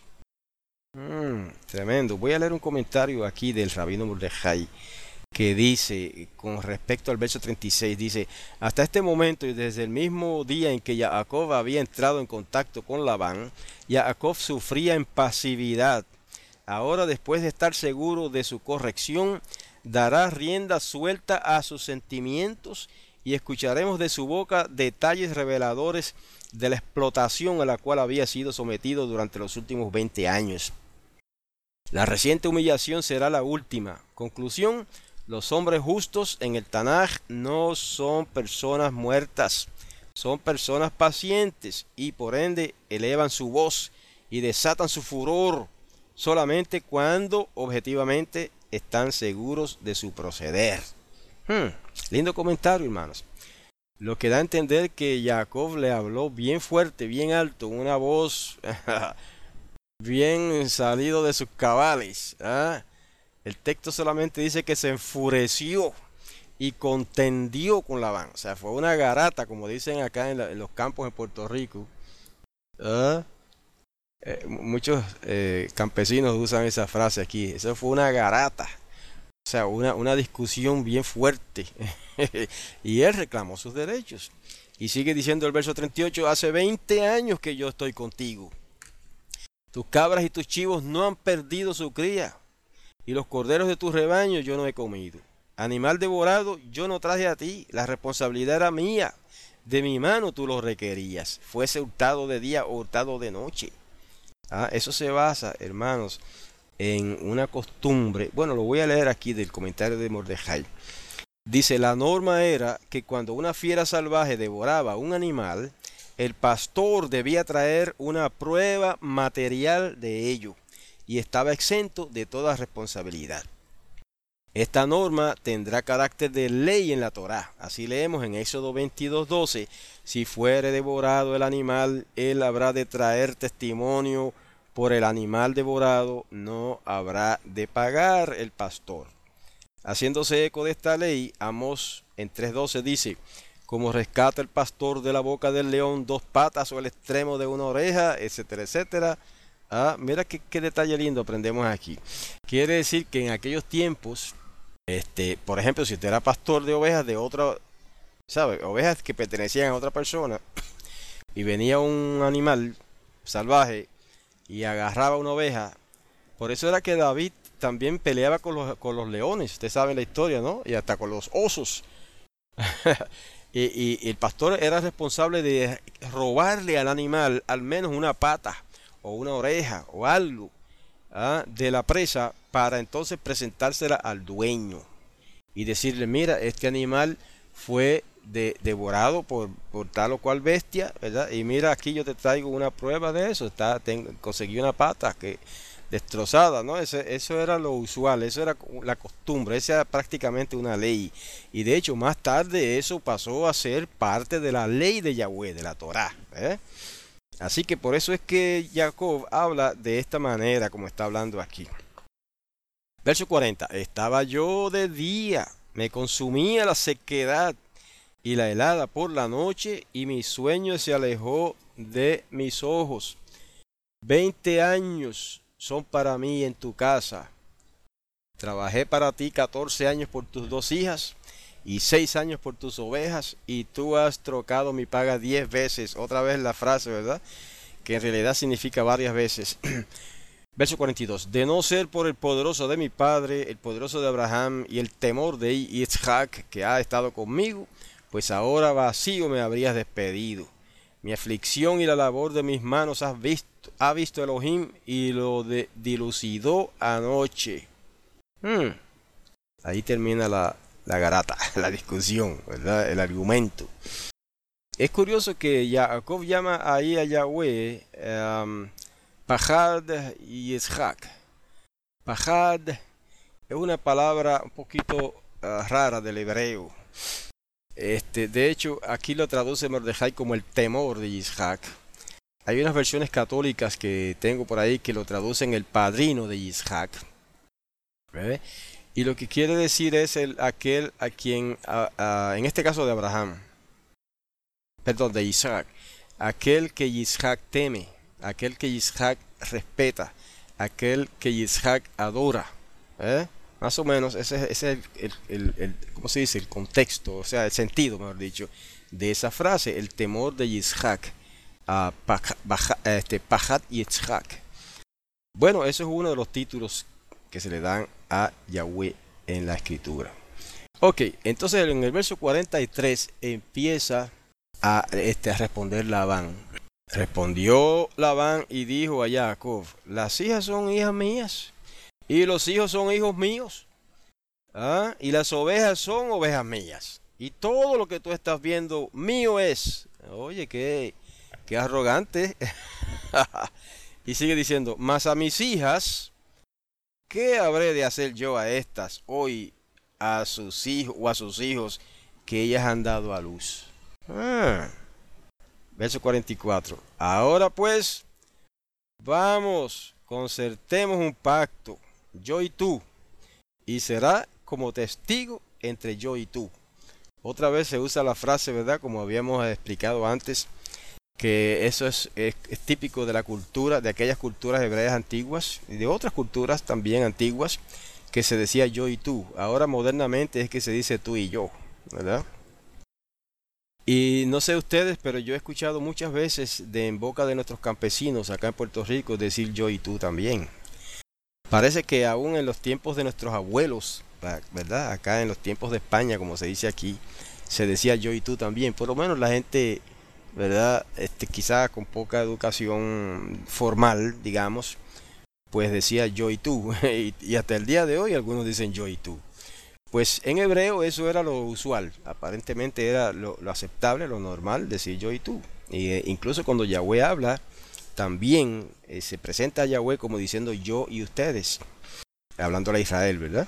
Hmm, tremendo. Voy a leer un comentario aquí del rabino Mordejai que dice, con respecto al verso treinta y seis, dice, hasta este momento y desde el mismo día en que Jacob había entrado en contacto con Labán, Jacob sufría en pasividad. Ahora, después de estar seguro de su corrección, dará rienda suelta a sus sentimientos y escucharemos de su boca detalles reveladores de la explotación a la cual había sido sometido durante los últimos veinte años. La reciente humillación será la última. Conclusión, los hombres justos en el Tanaj no son personas muertas, son personas pacientes y por ende elevan su voz y desatan su furor solamente cuando objetivamente están seguros de su proceder. Hmm, lindo comentario, hermanos. Lo que da a entender que Jacob le habló bien fuerte, bien alto, una voz bien salido de sus cabales. ¿Ah? El texto solamente dice que se enfureció y contendió con Labán. O sea, fue una garata, como dicen acá en, la, en los campos en Puerto Rico. ¿Ah? Eh, muchos eh, campesinos usan esa frase aquí. Eso fue una garata. O sea, una, una discusión bien fuerte. Y él reclamó sus derechos. Y sigue diciendo el verso treinta y ocho, hace veinte años que yo estoy contigo. Tus cabras y tus chivos no han perdido su cría, y los corderos de tus rebaños yo no he comido. Animal devorado yo no traje a ti, la responsabilidad era mía. de mi mano tú lo requerías, fuese hurtado de día o hurtado de noche. Ah, eso se basa, hermanos, en una costumbre. Bueno, lo voy a leer aquí del comentario de Mordejai. Dice, la norma era que cuando una fiera salvaje devoraba un animal, el pastor debía traer una prueba material de ello y estaba exento de toda responsabilidad. Esta norma tendrá carácter de ley en la Torá. Así leemos en Éxodo veintidós doce. Si fuere devorado el animal, él habrá de traer testimonio por el animal devorado, no habrá de pagar el pastor. Haciéndose eco de esta ley, Amós en tres doce dice, como rescata el pastor de la boca del león dos patas o el extremo de una oreja, etcétera, etcétera. Ah, mira qué, qué detalle lindo aprendemos aquí. Quiere decir que en aquellos tiempos, este, por ejemplo, si usted era pastor de ovejas de otra, ¿sabe? Ovejas que pertenecían a otra persona, y venía un animal salvaje y agarraba una oveja. Por eso era que David también peleaba con los, con los leones. Usted sabe la historia, ¿no? Y hasta con los osos. y, y, y el pastor era responsable de robarle al animal al menos una pata o una oreja o algo, ¿ah?, de la presa, para entonces presentársela al dueño y decirle, mira, este animal fue de, devorado por, por tal o cual bestia, ¿verdad? Y mira, aquí yo te traigo una prueba de eso. Está, ten, conseguí una pata que destrozada, ¿no? Eso, eso era lo usual, eso era la costumbre, esa era prácticamente una ley. Y de hecho, más tarde eso pasó a ser parte de la ley de Yahweh, de la Torá, ¿eh? Así que por eso es que Jacob habla de esta manera como está hablando aquí. Verso cuarenta. Estaba yo de día, me consumía la sequedad y la helada por la noche, y mi sueño se alejó de mis ojos. Veinte años son para mí en tu casa. Trabajé para ti catorce años por tus dos hijas y seis años por tus ovejas, y tú has trocado mi paga diez veces. Otra vez la frase, ¿verdad?, que en realidad significa varias veces. Verso cuarenta y dos. De no ser por el poderoso de mi padre, el poderoso de Abraham, y el temor de Isaac que ha estado conmigo, pues ahora vacío me habrías despedido. Mi aflicción y la labor de mis manos has visto, ha visto Elohim, y lo de, dilucidó anoche. Hmm. Ahí termina la, la garata, la discusión, ¿verdad?, el argumento. Es curioso que Jacob llama ahí a Yahweh um, Pajad y Yitzhak. Pajad es una palabra un poquito uh, rara del hebreo. Este, de hecho, aquí lo traduce Mordejai como el temor de Yitzhak. Hay unas versiones católicas que tengo por ahí que lo traducen el padrino de Yitzhak. ¿Ve? Y lo que quiere decir es el, aquel a quien, a, a, en este caso de Abraham, perdón, de Isaac, aquel que Yitzhak teme, aquel que Yitzhak respeta, aquel que Yitzhak adora. ¿Eh? Más o menos ese, ese es el, el, el, el, ¿cómo se dice?, el contexto, o sea, el sentido, mejor dicho, de esa frase, el temor de Yitzhak, uh, este, Pajat Yitzhak. Bueno, eso es uno de los títulos que se le dan a Yahweh en la escritura. Ok, entonces en el verso cuarenta y tres empieza a, este, a responder Labán. Respondió Labán y dijo a Jacob, las hijas son hijas mías, y los hijos son hijos míos, ¿ah?, y las ovejas son ovejas mías, y todo lo que tú estás viendo mío es. Oye, qué, qué arrogante. Y sigue diciendo, mas a mis hijas, ¿qué habré de hacer yo a estas hoy, a sus hijos o a sus hijos que ellas han dado a luz? Ah. Verso cuarenta y cuatro. Ahora pues, vamos, concertemos un pacto, yo y tú, y será como testigo entre yo y tú. Otra vez se usa la frase, ¿verdad?, como habíamos explicado antes, que eso es, es, es típico de la cultura, de aquellas culturas hebreas antiguas, y de otras culturas también antiguas, que se decía yo y tú. Ahora modernamente es que se dice tú y yo, ¿verdad? Y no sé ustedes, pero yo he escuchado muchas veces de en boca de nuestros campesinos acá en Puerto Rico decir yo y tú también. Parece que aún en los tiempos de nuestros abuelos, ¿verdad?, acá en los tiempos de España, como se dice aquí, se decía yo y tú también. Por lo menos la gente, ¿verdad? Este, quizá con poca educación formal, digamos, pues decía yo y tú. y, y hasta el día de hoy algunos dicen yo y tú. Pues en hebreo eso era lo usual, aparentemente era lo, lo aceptable, lo normal, decir yo y tú. Y, eh, incluso cuando Yahweh habla, también eh, se presenta a Yahweh como diciendo yo y ustedes, hablando a Israel, ¿verdad?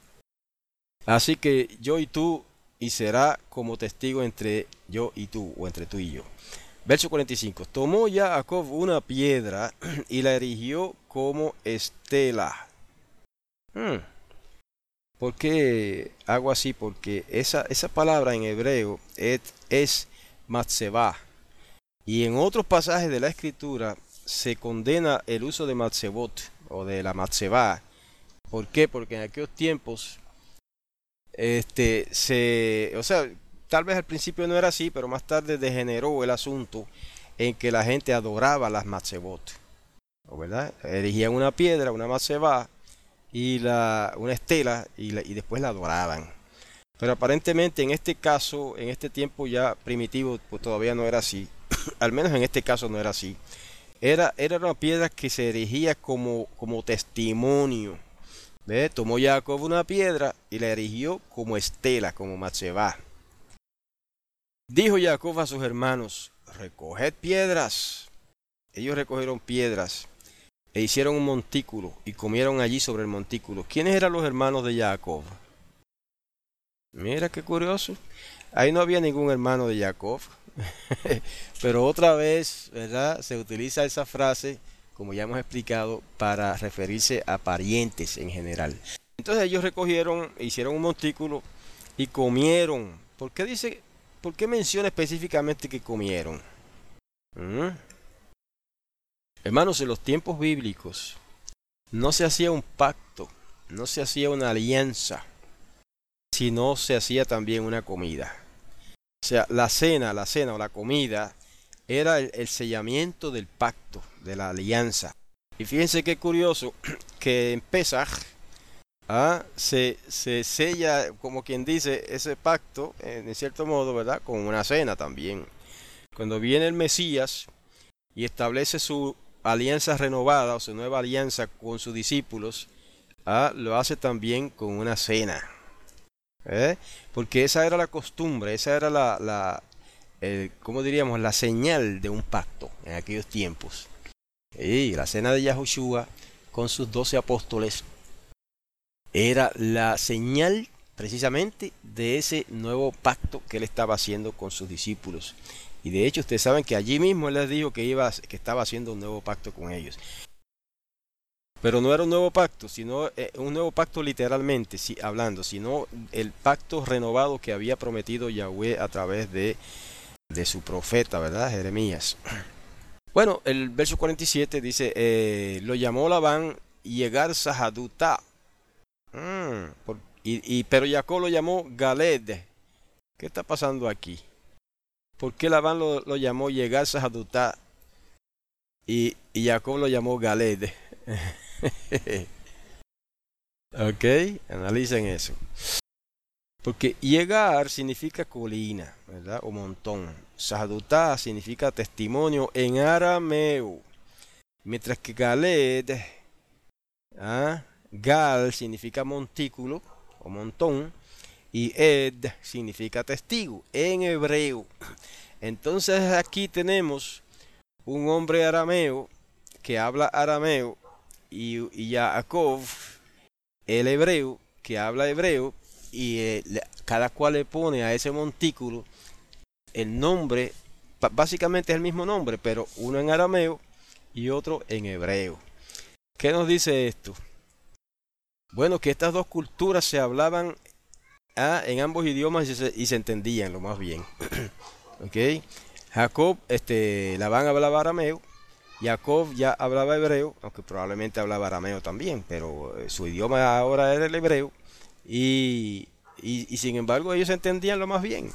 Así que yo y tú, y será como testigo entre yo y tú, o entre tú y yo. Verso cuarenta y cinco. Tomó Jacob una piedra y la erigió como estela. Hmm. ¿Por qué hago así? Porque esa, esa palabra en hebreo es, es matzebah. Y en otros pasajes de la escritura se condena el uso de matzebot o de la matzebah. ¿Por qué? Porque en aquellos tiempos, este, se, o sea, tal vez al principio no era así, pero más tarde degeneró el asunto en que la gente adoraba las matzebot, ¿verdad? Erigían una piedra, una matzebah, y la, una estela y, la, y después la adoraban. Pero aparentemente en este caso, en este tiempo ya primitivo, pues todavía no era así. Al menos en este caso no era así. Era, era una piedra que se erigía como, como testimonio. ¿Ve? Tomó Jacob una piedra y la erigió como estela, como matzebah. Dijo Jacob a sus hermanos, recoged piedras. Ellos recogieron piedras e hicieron un montículo y comieron allí sobre el montículo. ¿Quiénes eran los hermanos de Jacob? Mira qué curioso. Ahí no había ningún hermano de Jacob. Pero otra vez, ¿verdad? Se utiliza esa frase, como ya hemos explicado, para referirse a parientes en general. Entonces ellos recogieron, hicieron un montículo y comieron. ¿Por qué dice, por qué menciona específicamente que comieron? ¿Mm? Hermanos, en los tiempos bíblicos no se hacía un pacto, no se hacía una alianza, sino se hacía también una comida. O sea, la cena, la cena o la comida era el, el sellamiento del pacto, de la alianza. Y fíjense qué curioso que en Pesaj ah, se, se sella, como quien dice, ese pacto, en cierto modo, ¿verdad? Con una cena también. Cuando viene el Mesías y establece su alianza renovada o su nueva alianza con sus discípulos, ah, lo hace también con una cena. ¿Eh? Porque esa era la costumbre, esa era la, la eh, ¿cómo diríamos? La señal de un pacto en aquellos tiempos. Y la cena de Yahushua con sus doce apóstoles era la señal precisamente de ese nuevo pacto que él estaba haciendo con sus discípulos. Y de hecho ustedes saben que allí mismo él les dijo que, iba, que estaba haciendo un nuevo pacto con ellos. Pero no era un nuevo pacto, sino eh, un nuevo pacto literalmente, sí, hablando, sino el pacto renovado que había prometido Yahweh a través de, de su profeta, ¿verdad? Jeremías. Bueno, el verso cuarenta y siete dice, eh, lo llamó Labán Yegar Sahadutá. Mm, por, y, y, pero Jacob lo llamó Galed. ¿Qué está pasando aquí? ¿Por qué Labán lo, lo llamó Yegar Sahadutá y, y Jacob lo llamó Galed? Ok, analicen eso. Porque llegar significa colina, ¿verdad? O montón. Sahadutá significa testimonio en arameo. Mientras que Galed, ¿ah? Gal significa montículo o montón. Y Ed significa testigo en hebreo. Entonces aquí tenemos un hombre arameo que habla arameo y, y Jacob, el hebreo, que habla hebreo, y eh, cada cual le pone a ese montículo el nombre, básicamente es el mismo nombre, pero uno en arameo y otro en hebreo. ¿Qué nos dice esto? Bueno, que estas dos culturas se hablaban ah, en ambos idiomas y se, y se entendían lo más bien. ¿Ok? Jacob, este, Labán hablaba arameo, Jacob ya hablaba hebreo, aunque probablemente hablaba arameo también, pero eh, su idioma ahora era el hebreo, y, y, y sin embargo ellos entendían lo más bien.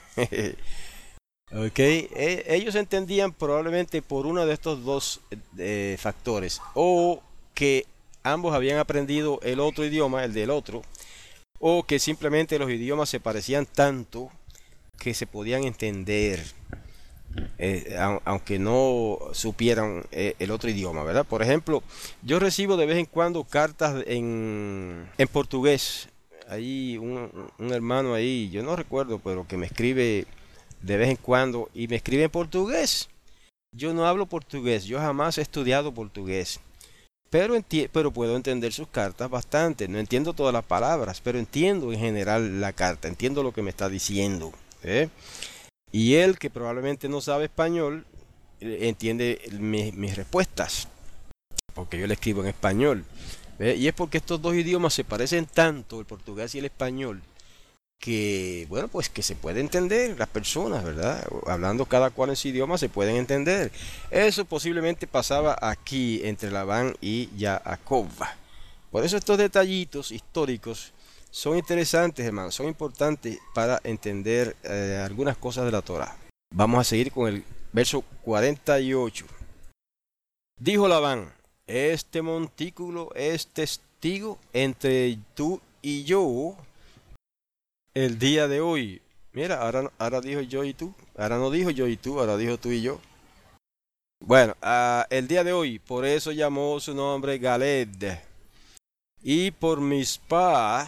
Okay. E ellos entendían probablemente por uno de estos dos eh, factores, o que ambos habían aprendido el otro idioma, el del otro, o que simplemente los idiomas se parecían tanto que se podían entender, eh, aunque no supieran eh, el otro idioma, ¿verdad? Por ejemplo, yo recibo de vez en cuando cartas en, en portugués. Hay un, un hermano ahí, yo no recuerdo, pero que me escribe de vez en cuando y me escribe en portugués. Yo no hablo portugués, yo jamás he estudiado portugués, pero, pero puedo entender sus cartas bastante. No entiendo todas las palabras, pero entiendo en general la carta, entiendo lo que me está diciendo, ¿eh? Y él, que probablemente no sabe español, entiende mi, mis respuestas, porque yo le escribo en español, ¿eh? Y es porque estos dos idiomas se parecen tanto, el portugués y el español, que, bueno, pues que se puede entender las personas, ¿verdad? Hablando cada cual en su idioma se pueden entender. Eso posiblemente pasaba aquí entre Labán y Jacob. Por eso estos detallitos históricos son interesantes, hermanos, son importantes para entender eh, algunas cosas de la Torá. Vamos a seguir con el verso cuarenta y ocho. Dijo Labán: este montículo es testigo entre tú y yo el día de hoy. Mira, ahora, ahora dijo yo y tú. Ahora no dijo yo y tú, ahora dijo tú y yo. Bueno, uh, el día de hoy, por eso llamó su nombre Galed. Y por Mizpah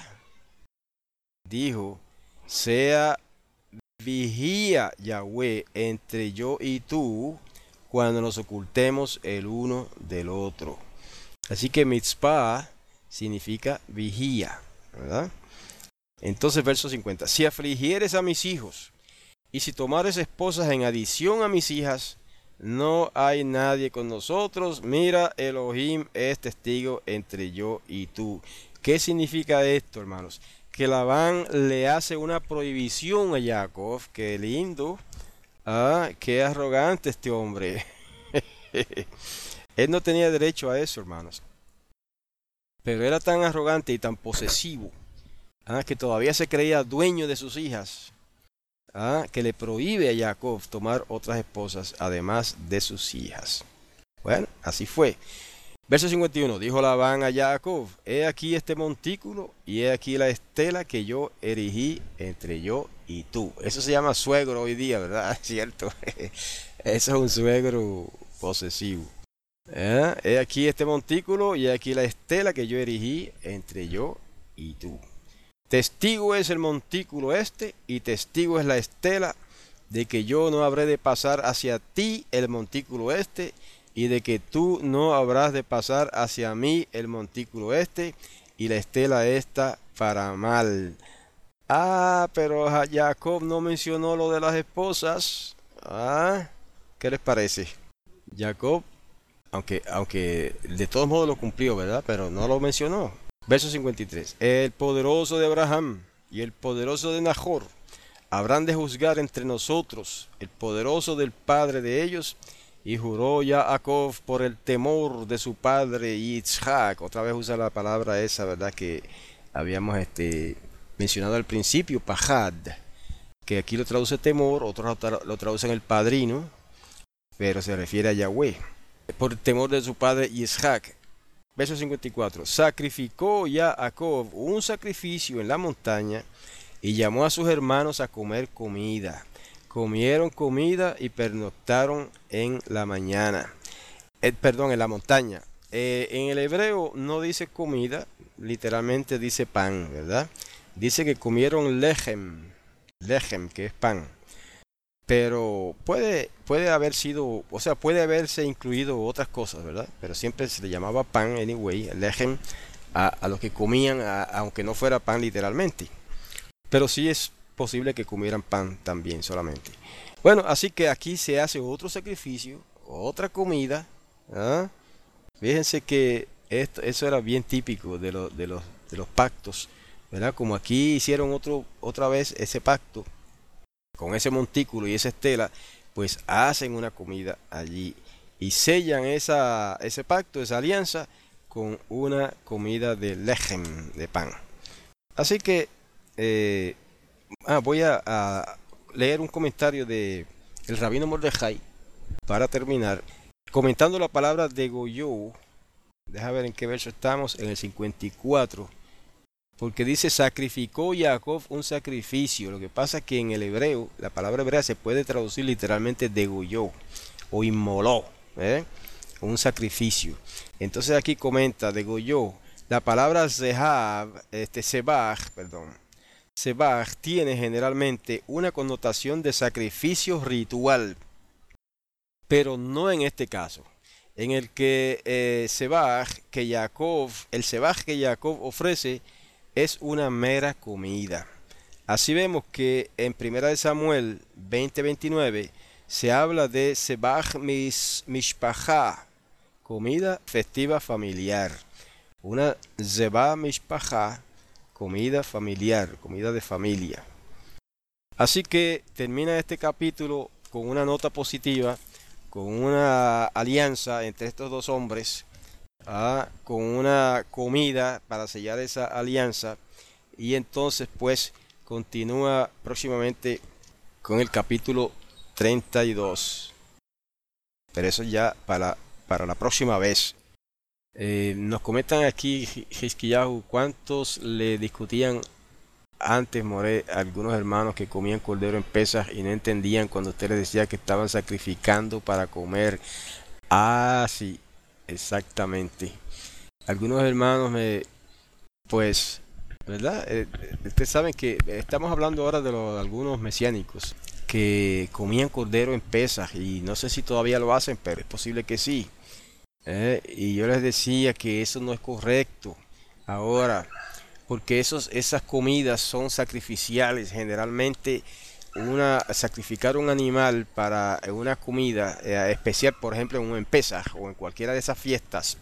dijo: sea vigía Yahweh entre yo y tú cuando nos ocultemos el uno del otro. Así que Mizpah significa vigía, ¿verdad? Entonces, verso cincuenta. Si afligieres a mis hijos, y si tomares esposas en adición a mis hijas, no hay nadie con nosotros. Mira, Elohim es testigo entre yo y tú. ¿Qué significa esto, hermanos? Que Labán le hace una prohibición a Jacob. Qué lindo. Ah, qué arrogante este hombre. Él no tenía derecho a eso, hermanos. Pero era tan arrogante y tan posesivo, Ah, que todavía se creía dueño de sus hijas, ah, que le prohíbe a Jacob tomar otras esposas además de sus hijas. Bueno, así fue. Verso cincuenta y uno. Dijo Labán a Jacob: he aquí este montículo y he aquí la estela que yo erigí entre yo y tú. Eso se llama suegro hoy día, ¿verdad? ¿Cierto? Eso es un suegro posesivo. ¿Eh? He aquí este montículo y he aquí la estela que yo erigí entre yo y tú. Testigo es el montículo este, y testigo es la estela, de que yo no habré de pasar hacia ti el montículo este, y de que tú no habrás de pasar hacia mí el montículo este, y la estela esta para mal. Ah, pero Jacob no mencionó lo de las esposas. Ah, ¿qué les parece? Jacob, aunque, aunque de todos modos lo cumplió, ¿verdad? Pero no lo mencionó. Verso cincuenta y tres. El poderoso de Abraham y el poderoso de Nahor habrán de juzgar entre nosotros, el poderoso del padre de ellos. Y juró Jacob por el temor de su padre Yitzhak. Otra vez usa la palabra esa, ¿verdad? Que habíamos este, mencionado al principio, pajad, que aquí lo traduce temor, otros lo traducen el padrino, pero se refiere a Yahweh. Por el temor de su padre Yitzhak. Verso cincuenta y cuatro. Sacrificó Jacob un sacrificio en la montaña y llamó a sus hermanos a comer comida. Comieron comida y pernoctaron en la mañana. Eh, perdón, en la montaña. Eh, en el hebreo no dice comida, literalmente dice pan, ¿verdad? Dice que comieron lechem, lechem, que es pan. Pero puede, puede haber sido, o sea, puede haberse incluido otras cosas, ¿verdad? Pero siempre se le llamaba pan, anyway, lechem, a, a los que comían, a, aunque no fuera pan literalmente. Pero sí es posible que comieran pan también solamente. Bueno, así que aquí se hace otro sacrificio, otra comida. ¿Ah? Fíjense que esto, eso era bien típico de, lo, de, los, de los pactos, ¿verdad? Como aquí hicieron otro, otra vez ese pacto con ese montículo y esa estela, pues hacen una comida allí y sellan esa, ese pacto, esa alianza, con una comida de lechem, de pan. Así que eh, ah, voy a, a leer un comentario de el rabino Mordejai para terminar, comentando la palabra degolló. Deja ver en qué verso estamos, en el cincuenta y cuatro. porque dice sacrificó Jacob un sacrificio. Lo que pasa es que en el hebreo, la palabra hebrea se puede traducir literalmente degolló o inmoló, ¿eh? Un sacrificio. Entonces aquí comenta degolló. La palabra zehab, este sebaj, perdón, sebaj tiene generalmente una connotación de sacrificio ritual, pero no en este caso. En el que eh, sebaj que Jacob, el sebaj que Jacob ofrece es una mera comida. Así vemos que en Primera de Samuel veinte veintinueve se habla de sebaj mis, mishpachá, comida festiva familiar. Una zebah mishpachá, comida familiar, comida de familia. Así que termina este capítulo con una nota positiva, con una alianza entre estos dos hombres, ah, con una comida para sellar esa alianza, y entonces pues continúa próximamente con el capítulo treinta y dos, pero eso ya para, para la próxima vez. Eh, nos comentan aquí Hizkiyahu, ¿cuántos le discutían antes, More, algunos hermanos que comían cordero en Pesaj y no entendían cuando usted les decía que estaban sacrificando para comer? Ah, sí, exactamente. Algunos hermanos me, pues, ¿verdad? Eh, eh, ustedes saben que estamos hablando ahora de, los, de algunos mesiánicos que comían cordero en Pesaj y no sé si todavía lo hacen, pero es posible que sí. Eh, y yo les decía que eso no es correcto ahora, porque esos, esas comidas son sacrificiales. Generalmente una, sacrificar un animal para una comida eh, especial, por ejemplo en un Pesaj o en cualquiera de esas fiestas,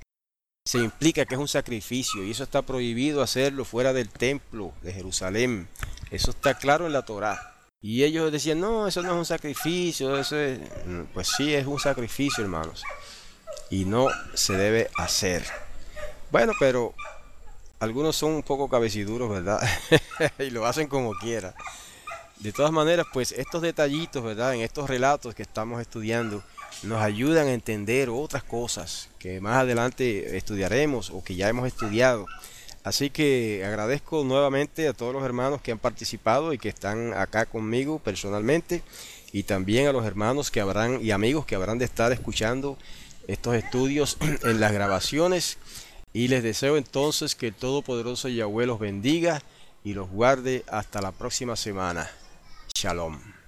se implica que es un sacrificio y eso está prohibido hacerlo fuera del templo de Jerusalén. Eso está claro en la Torá. Y ellos decían, no, eso no es un sacrificio, eso es... Pues sí, es un sacrificio, hermanos, y no se debe hacer. Bueno, pero algunos son un poco cabeciduros, ¿verdad? Y lo hacen como quiera. De todas maneras, pues estos detallitos, ¿verdad? En estos relatos que estamos estudiando, nos ayudan a entender otras cosas que más adelante estudiaremos o que ya hemos estudiado. Así que agradezco nuevamente a todos los hermanos que han participado y que están acá conmigo personalmente, y también a los hermanos que habrán y amigos que habrán de estar escuchando estos estudios en las grabaciones. Y les deseo entonces que el Todopoderoso Yahweh los bendiga y los guarde hasta la próxima semana. Shalom.